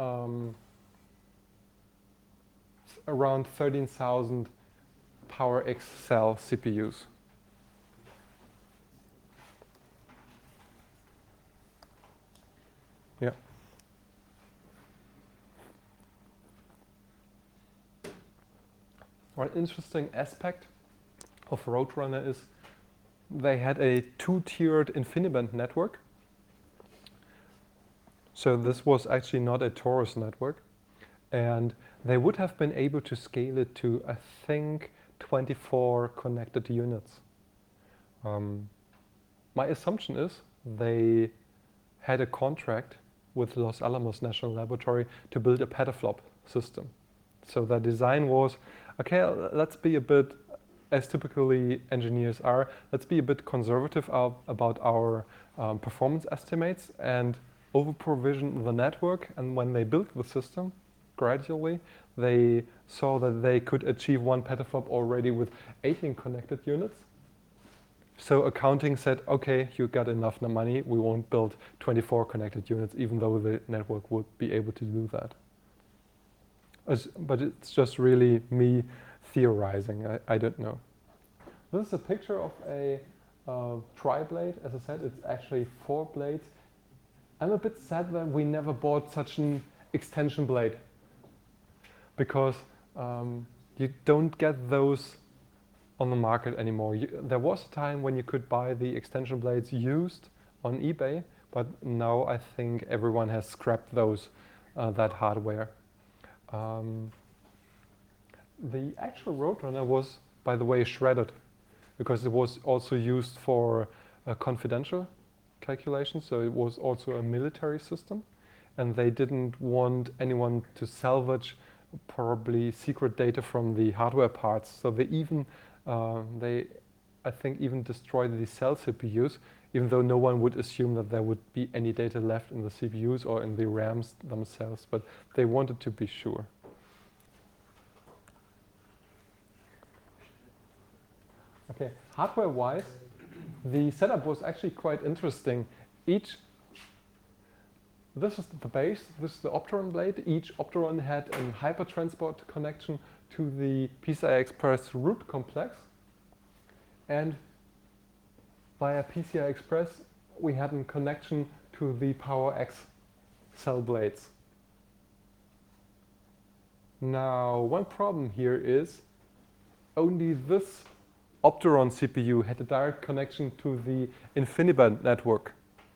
around 13,000 PowerX cell CPUs. Yeah. One interesting aspect of Roadrunner is they had a 2-tiered InfiniBand network. So this was actually not a torus network. And they would have been able to scale it to, I think, 24 connected units. My assumption is they had a contract with Los Alamos National Laboratory to build a petaflop system. So the design was, okay, let's be a bit, as typically engineers are, let's be a bit conservative about our performance estimates and over-provision the network. And when they built the system, gradually, they saw that they could achieve 1 petaflop already with 18 connected units. So accounting said, okay, you got enough money, we won't build 24 connected units, even though the network would be able to do that. But it's just really me theorizing, I don't know. This is a picture of a tri-blade. As I said, it's actually 4 blades. I'm a bit sad that we never bought such an extension blade, because you don't get those on the market anymore. There was a time when you could buy the extension blades used on eBay, but now I think everyone has scrapped those, that hardware. The actual Roadrunner was, by the way, shredded, because it was also used for confidential calculations, so it was also a military system, and they didn't want anyone to salvage probably secret data from the hardware parts. So they even, I think, even destroyed the cell CPUs, even though no one would assume that there would be any data left in the CPUs or in the RAMs themselves, but they wanted to be sure. Okay, hardware-wise, the setup was actually quite interesting. This is the base, this is the Opteron blade. Each Opteron had a hypertransport connection to the PCI Express root complex. And via PCI Express, we had a connection to the PowerX cell blades. Now, one problem here is only this Opteron CPU had a direct connection to the InfiniBand network.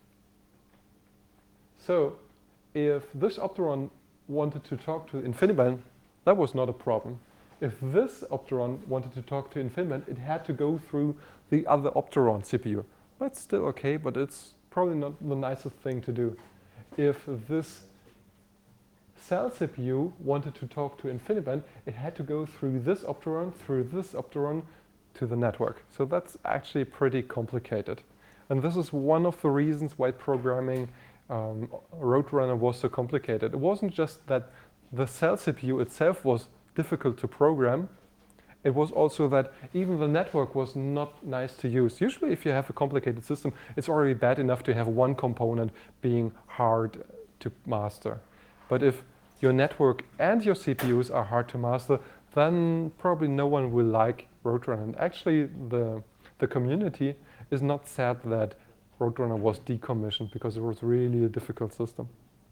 So if this Opteron wanted to talk to InfiniBand, that was not a problem. If this Opteron wanted to talk to InfiniBand, it had to go through the other Opteron CPU. That's still okay, but it's probably not the nicest thing to do. If this cell CPU wanted to talk to InfiniBand, it had to go through this Opteron to the network. So that's actually pretty complicated. And this is one of the reasons why programming Roadrunner was so complicated. It wasn't just that the cell CPU itself was difficult to program. It was also that even the network was not nice to use. Usually if you have a complicated system, it's already bad enough to have one component being hard to master. But if your network and your CPUs are hard to master, then probably no one will like Roadrunner. And actually the community is not sad that Roadrunner was decommissioned because it was really a difficult system.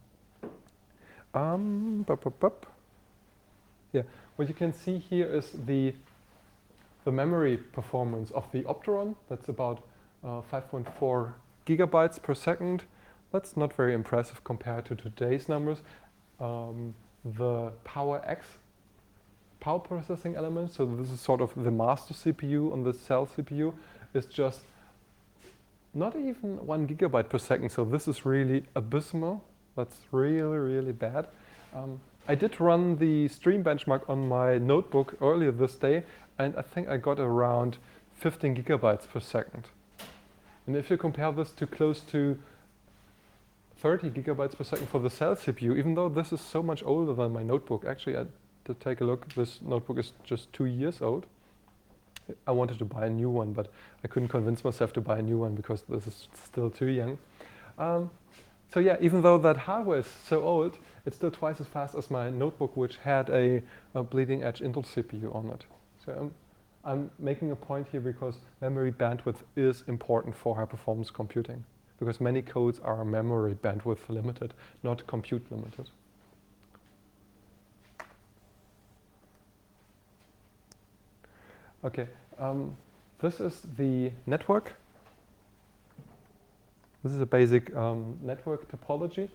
Yeah, what you can see here is the memory performance of the Opteron. That's about 5.4 gigabytes per second. That's not very impressive compared to today's numbers. The PowerX power processing element, so this is sort of the master CPU on the cell CPU, is just not even 1 gigabyte per second. So this is really abysmal. That's really, really bad. I did run the stream benchmark on my notebook earlier this day, and I think I got around 15 gigabytes per second. And if you compare this to close to 30 gigabytes per second for the cell CPU, even though this is so much older than my notebook, actually, I did take a look, this notebook is just 2 years old. I wanted to buy a new one, but I couldn't convince myself to buy a new one because this is still too young. So yeah, even though that hardware is so old, it's still twice as fast as my notebook, which had a bleeding edge Intel CPU on it. So I'm making a point here because memory bandwidth is important for high performance computing, because many codes are memory bandwidth limited, not compute limited. Okay, this is the network. This is a basic network topology.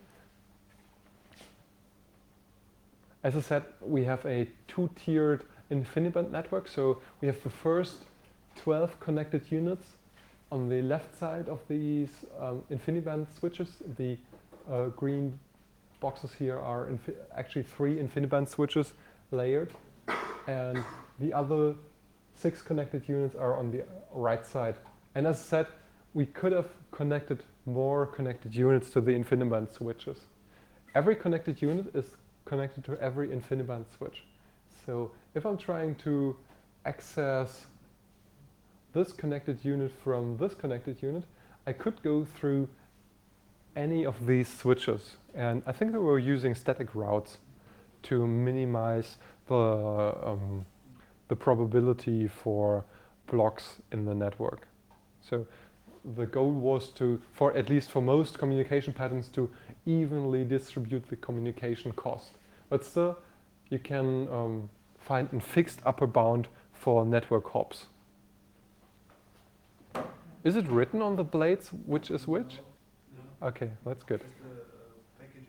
As I said, we have a two-tiered InfiniBand network. So we have the first 12 connected units on the left side of these InfiniBand switches. The green boxes here are actually 3 InfiniBand switches layered. And the other 6 connected units are on the right side. And as I said, we could have connected more connected units to the InfiniBand switches. Every connected unit is connected to every InfiniBand switch. So if I'm trying to access this connected unit from this connected unit, I could go through any of these switches. And I think that we're using static routes to minimize the probability for blocks in the network. So the goal was to, for at least for most communication patterns, to evenly distribute the communication cost. But still, you can find a fixed upper bound for network hops. Is it written on the blades which is which? No. Okay, that's good. Just the package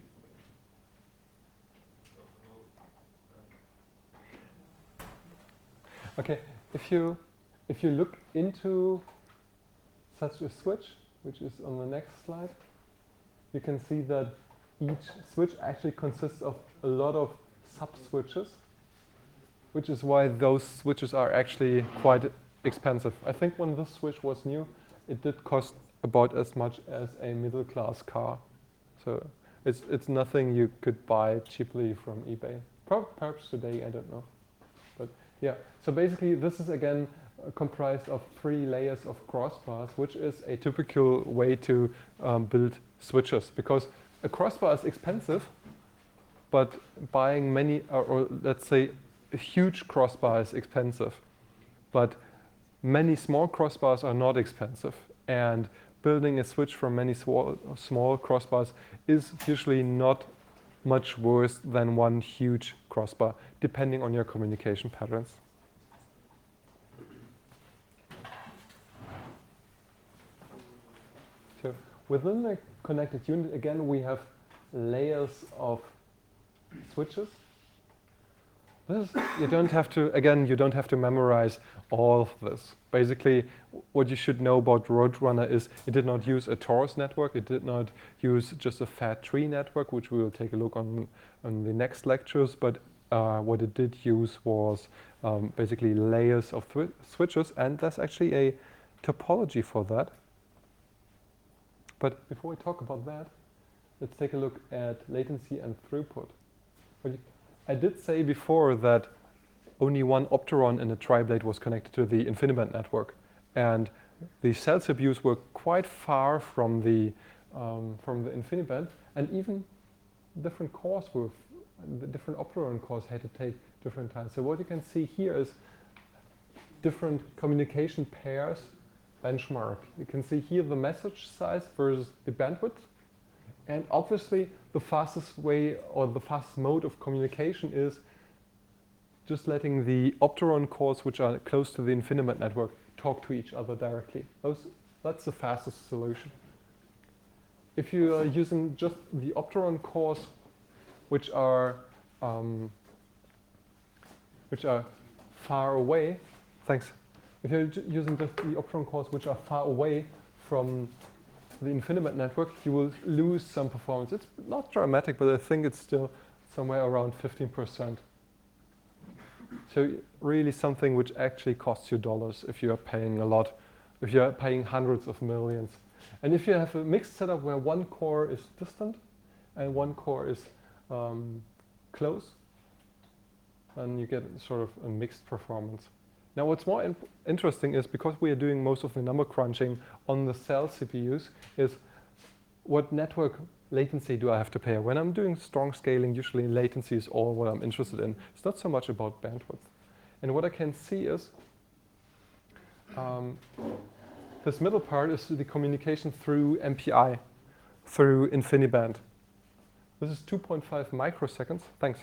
information. Okay, if you look into such a switch, which is on the next slide, you can see that each switch actually consists of a lot of sub-switches, which is why those switches are actually quite expensive. I think when this switch was new, it did cost about as much as a middle-class car. So it's nothing you could buy cheaply from eBay. Perhaps today, I don't know. But yeah, so basically this is again comprised of 3 layers of crossbars, which is a typical way to build switches, because a crossbar is expensive, but buying many, or let's say a huge crossbar is expensive, but many small crossbars are not expensive. And building a switch from many small crossbars is usually not much worse than one huge crossbar, depending on your communication patterns. So within the connected unit, again, we have layers of switches. You don't have to, again, you don't have to memorize all of this. Basically, what you should know about Roadrunner is it did not use a torus network. It did not use just a fat tree network, which we will take a look on the next lectures. But what it did use was basically layers of switches, and there's actually a topology for that. But before we talk about that, let's take a look at latency and throughput. I did say before that only one opteron in a tri-blade was connected to the InfiniBand network, and the cell CPUs were quite far from the InfiniBand, and even different cores with the different opteron cores had to take different times. So what you can see here is different communication pairs benchmark. You can see here the message size versus the bandwidth. And obviously, the fastest way or the fastest mode of communication is just letting the opteron cores, which are close to the InfiniBand network, talk to each other directly. That's the fastest solution. If you are using just the opteron cores, which are far away, thanks. If you're using just the opteron cores, which are far away from the InfiniBand network, you will lose some performance. It's not dramatic, but I think it's still somewhere around 15%. So really something which actually costs you dollars if you are paying a lot, if you are paying hundreds of millions. And if you have a mixed setup where one core is distant and one core is close, then you get sort of a mixed performance. Now what's more interesting is, because we are doing most of the number crunching on the cell CPUs, is what network latency do I have to pay? When I'm doing strong scaling, usually latency is all what I'm interested in. It's not so much about bandwidth. And what I can see is this middle part is the communication through MPI, through InfiniBand. This is 2.5 microseconds. Thanks.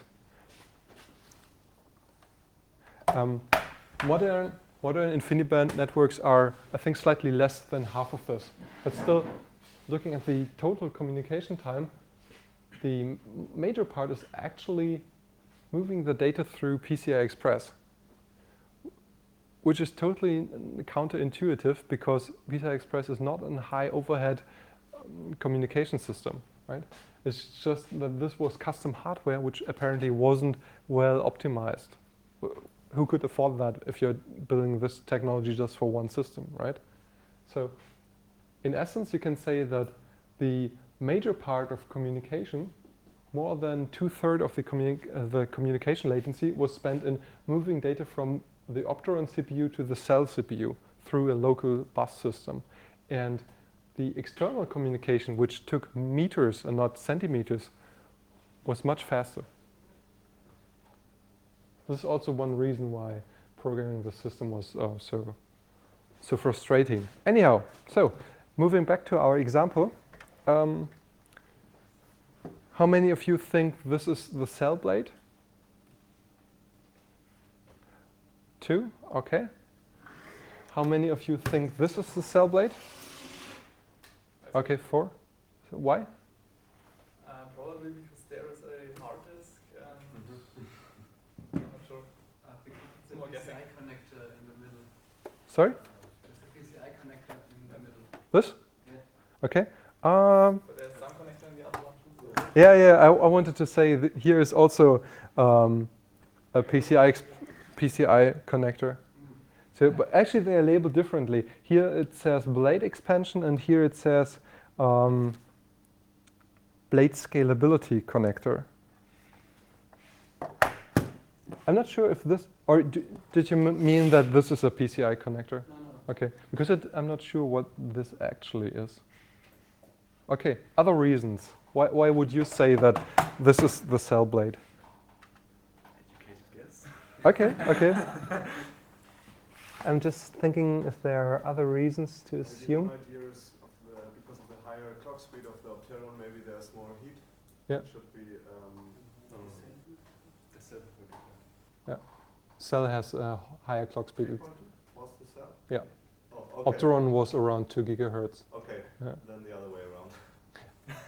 Modern InfiniBand networks are, I think, slightly less than half of this. But still, looking at the total communication time, the major part is actually moving the data through PCI Express, which is totally counterintuitive because PCI Express is not a high overhead communication system, right? It's just that this was custom hardware, which apparently wasn't well optimized. Who could afford that if you're building this technology just for one system, right? So in essence, you can say that the major part of communication, more than 2/3 of the communication latency, was spent in moving data from the opteron CPU to the cell CPU through a local bus system. And the external communication, which took meters and not centimeters, was much faster. This is also one reason why programming the system was so frustrating. Anyhow, so moving back to our example, how many of you think this is the cell blade? 2, okay. How many of you think this is the cell blade? Okay, 4. So why? Probably because there is a hard disk. I'm not sure. It's a PCI connector in the middle. Sorry? There's a PCI connector in the middle. This? Yeah. Okay. But there's some connector in the other one too. So. Yeah. I wanted to say that here is also a PCI connector. So, but actually they are labeled differently. Here it says blade expansion, and here it says blade scalability connector. I'm not sure if this, or did you mean that this is a PCI connector? No. Okay, because I'm not sure what this actually is. Okay, other reasons. Why would you say that this is the cell blade? Educated guess. Okay. I'm just thinking if there are other reasons to assume. The idea is because of the higher clock speed of the opteron, maybe there's more heat. Yeah. It should be. Cell has a higher clock speed. Was the cell? Yeah. Oh, okay. Opteron was around 2 gigahertz. Okay. Yeah. Then the other way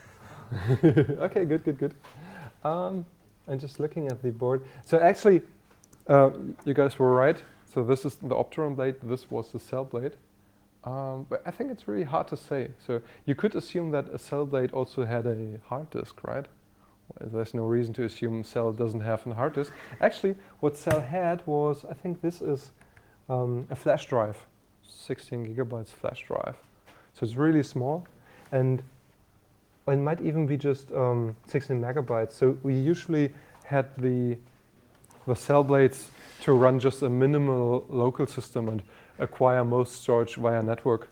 around. Okay, good. I'm just looking at the board. So actually, You guys were right. So this is the Opteron blade. This was the cell blade. But I think it's really hard to say. So you could assume that a cell blade also had a hard disk, right? Well, there's no reason to assume cell doesn't have a hard disk. Actually, what cell had was, I think this is a flash drive, 16 gigabytes flash drive. So it's really small, and it might even be just 16 megabytes. So we usually had the cell blades to run just a minimal local system and acquire most storage via network.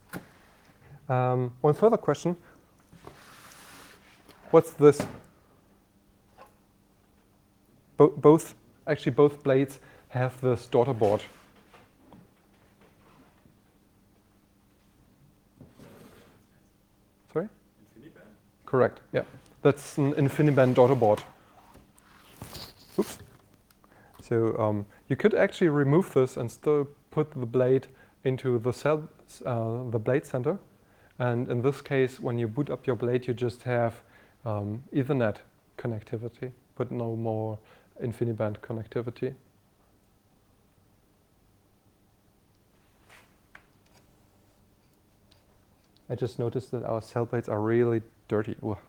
One further question. What's this? Both blades have this daughter board. Sorry? InfiniBand? Correct, yeah. That's an InfiniBand daughter board. Oops. So you could actually remove this and still put the blade into the blade center. And in this case, when you boot up your blade, you just have Ethernet connectivity, but no more InfiniBand connectivity. I just noticed that our cell blades are really dirty. Ugh.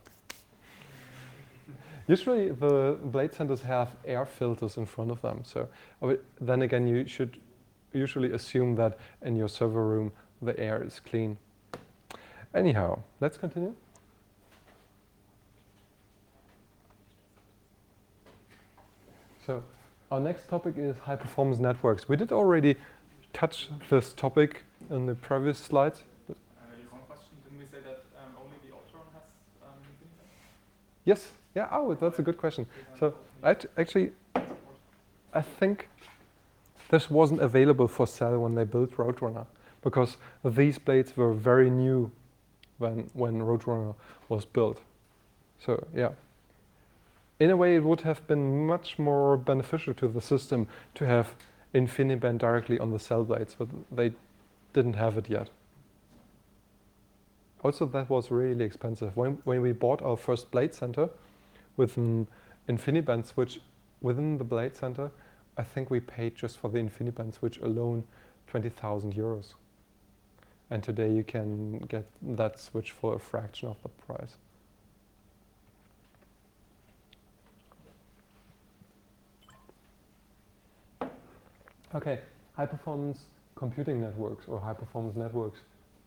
Usually the blade centers have air filters in front of them. So then again, you should usually assume that in your server room, the air is clean. Anyhow, let's continue. So our next topic is high performance networks. We did already touch this topic in the previous slides. One question, didn't we say that only the Opteron has InfiniBand? Yes. Yeah. Oh, that's a good question. So actually, I think this wasn't available for Cell when they built Roadrunner, because these blades were very new when Roadrunner was built. So yeah. In a way, it would have been much more beneficial to the system to have InfiniBand directly on the cell blades, but they didn't have it yet. Also, that was really expensive. When we bought our first blade center with an InfiniBand switch within the blade center, I think we paid just for the InfiniBand switch alone 20,000 euros. And today you can get that switch for a fraction of the price. Okay, high performance computing networks or high performance networks.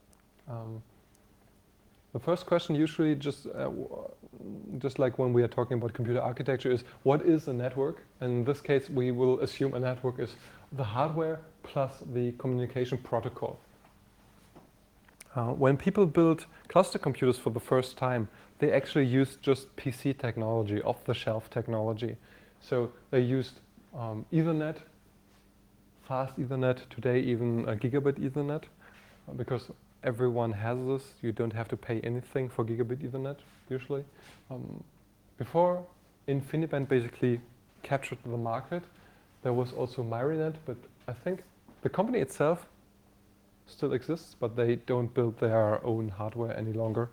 The first question usually just like when we are talking about computer architecture is, what is a network? And in this case, we will assume a network is the hardware plus the communication protocol. When people build cluster computers for the first time, they actually used just PC technology, off-the-shelf technology. So they used Ethernet, fast Ethernet, today even a gigabit Ethernet, because everyone has this. You don't have to pay anything for gigabit Ethernet, usually. Before InfiniBand basically captured the market, there was also Myrinet, but I think the company itself still exists, but they don't build their own hardware any longer.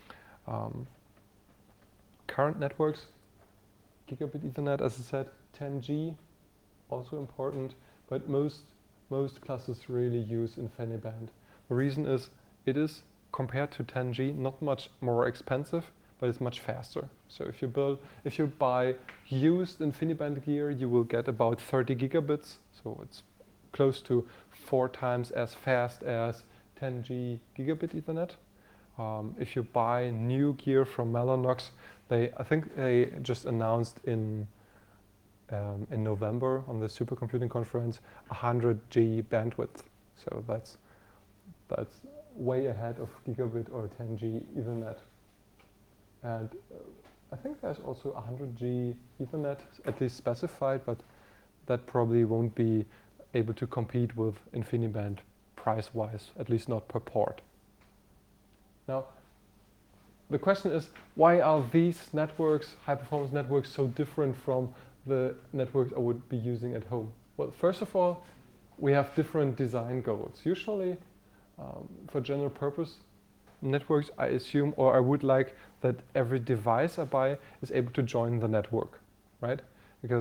Current networks, gigabit Ethernet, as I said, 10G, also important, but most clusters really use InfiniBand. The reason is it is, compared to 10G, not much more expensive, but it's much faster. So if you buy used InfiniBand gear, you will get about 30 gigabits. So it's close to 4 times as fast as 10G gigabit Ethernet. If you buy new gear from Mellanox, I think they just announced in November on the supercomputing conference 100G bandwidth. So that's way ahead of gigabit or 10G Ethernet. And I think there's also 100G Ethernet at least specified, but that probably won't be able to compete with InfiniBand price-wise, at least not per port. Now, the question is, why are these networks, high-performance networks, so different from the networks I would be using at home? Well, first of all, we have different design goals. Usually, for general purpose networks, I assume, or I would like that every device I buy is able to join the network, right? Because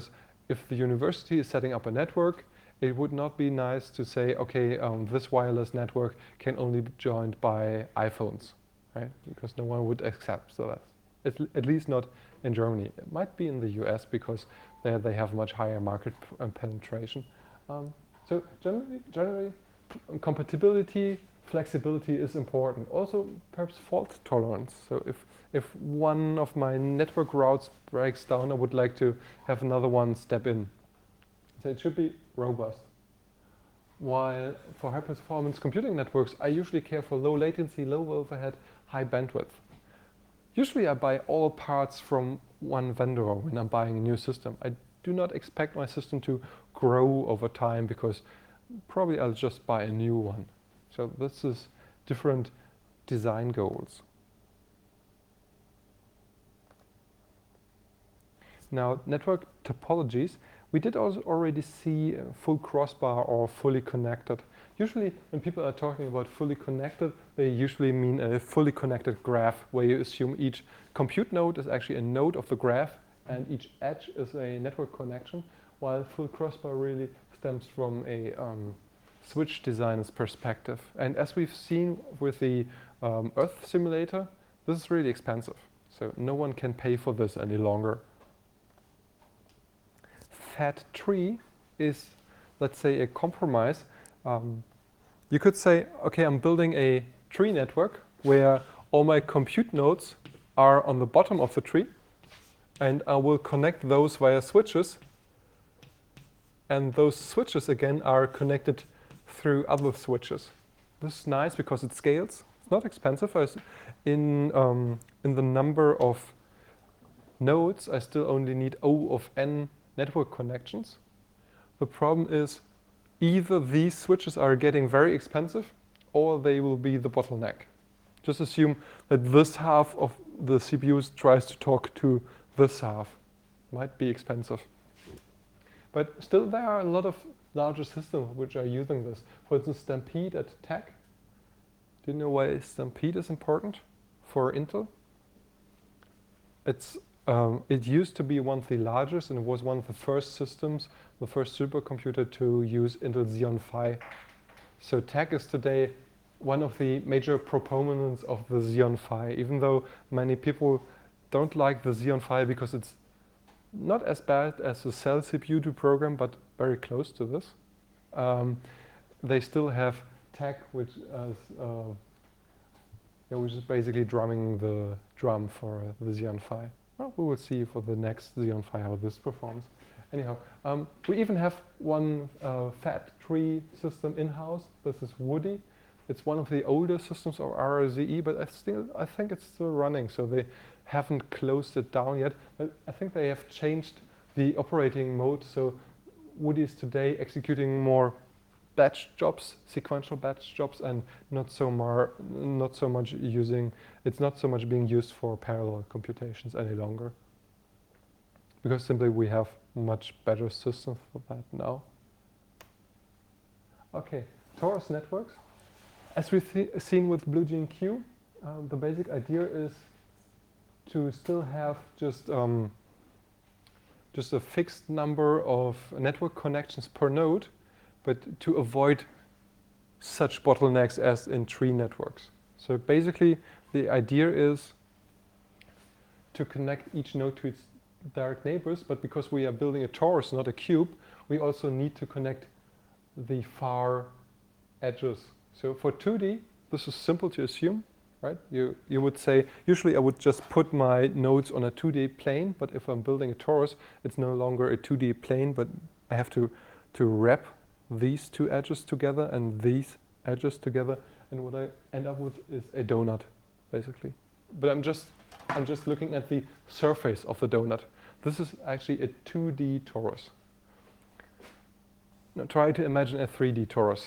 if the university is setting up a network, it would not be nice to say, okay, this wireless network can only be joined by iPhones, right? Because no one would accept that. At least not in Germany. It might be in the US because there they have much higher market penetration. So generally, compatibility, flexibility is important. Also, perhaps fault tolerance. So if one of my network routes breaks down, I would like to have another one step in. So it should be robust. While for high performance computing networks, I usually care for low latency, low overhead, high bandwidth. Usually I buy all parts from one vendor when I'm buying a new system. I do not expect my system to grow over time because probably I'll just buy a new one. So this is different design goals. Now, network topologies. We did also already see full crossbar or fully connected. Usually when people are talking about fully connected, they usually mean a fully connected graph where you assume each compute node is actually a node of the graph and each edge is a network connection, while full crossbar really stems from a switch designer's perspective. And as we've seen with the Earth simulator, this is really expensive. So no one can pay for this any longer. Fat tree is, let's say, a compromise. You could say, okay, I'm building a tree network where all my compute nodes are on the bottom of the tree, and I will connect those via switches. And those switches, again, are connected through other switches. This is nice because it scales. It's not expensive. In the number of nodes, I still only need O of n network connections. The problem is either these switches are getting very expensive or they will be the bottleneck. Just assume that this half of the CPUs tries to talk to this half. Might be expensive. But still there are a lot of larger systems which are using this. For instance, Stampede at TEC. Do you know why Stampede is important for Intel? It used to be one of the largest, and it was one of the first systems, the first supercomputer to use Intel Xeon Phi. So TEC is today one of the major proponents of the Xeon Phi, even though many people don't like the Xeon Phi because it's not as bad as the Cell CPU to program, but very close to this. They still have TEC, which is basically drumming the drum for the Xeon Phi. Well, we will see for the next Xeon Phi how this performs. Anyhow, we even have one fat tree system in-house. This is Woody. It's one of the older systems of RISC-E, but I think it's still running, so they haven't closed it down yet. But I think they have changed the operating mode, so Woody is today executing more batch jobs, sequential batch jobs, and not so much being used for parallel computations any longer. Because simply we have much better systems for that now. Okay, Torus networks. As we've seen with BlueGeneQ, the basic idea is to still have just a fixed number of network connections per node, but to avoid such bottlenecks as in tree networks. So basically, the idea is to connect each node to its direct neighbors, but because we are building a torus, not a cube, we also need to connect the far edges. So for 2D, this is simple to assume, right? You would say, usually I would just put my nodes on a 2D plane, but if I'm building a torus, it's no longer a 2D plane, but I have to wrap these two edges together and these edges together, and what I end up with is a donut, basically. But I'm just looking at the surface of the donut. This is actually a 2D torus. Now try to imagine a 3D torus.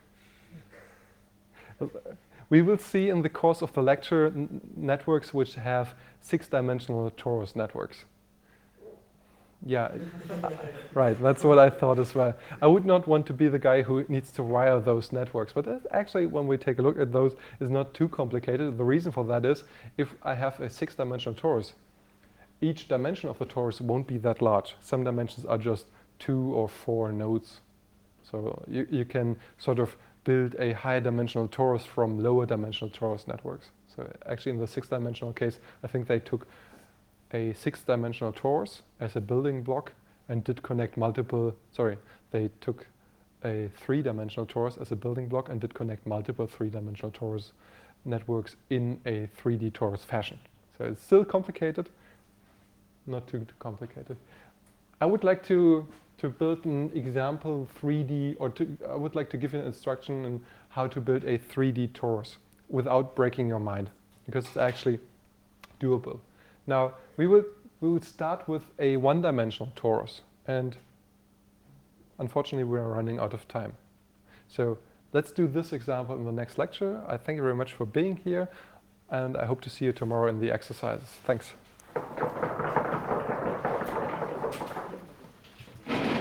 We will see in the course of the lecture networks which have 6-dimensional torus networks. Yeah, right, that's what I thought as well. I would not want to be the guy who needs to wire those networks, but actually when we take a look at those, it's not too complicated. The reason for that is, if I have a 6-dimensional torus, each dimension of the torus won't be that large. Some dimensions are just 2 or 4 nodes. So you can sort of build a high dimensional torus from lower dimensional torus networks. So actually in the 6-dimensional case, I think they took a 6-dimensional torus as a building block and did connect multiple, sorry, they took a 3-dimensional torus as a building block and did connect multiple 3-dimensional torus networks in a 3D torus fashion. So it's still complicated, not too complicated. I would like to build an example 3D, or I would like to give you an instruction on how to build a 3D torus without breaking your mind, because it's actually doable. Now, we would start with a 1-dimensional torus, and unfortunately we are running out of time. So let's do this example in the next lecture. I thank you very much for being here, and I hope to see you tomorrow in the exercises. Thanks.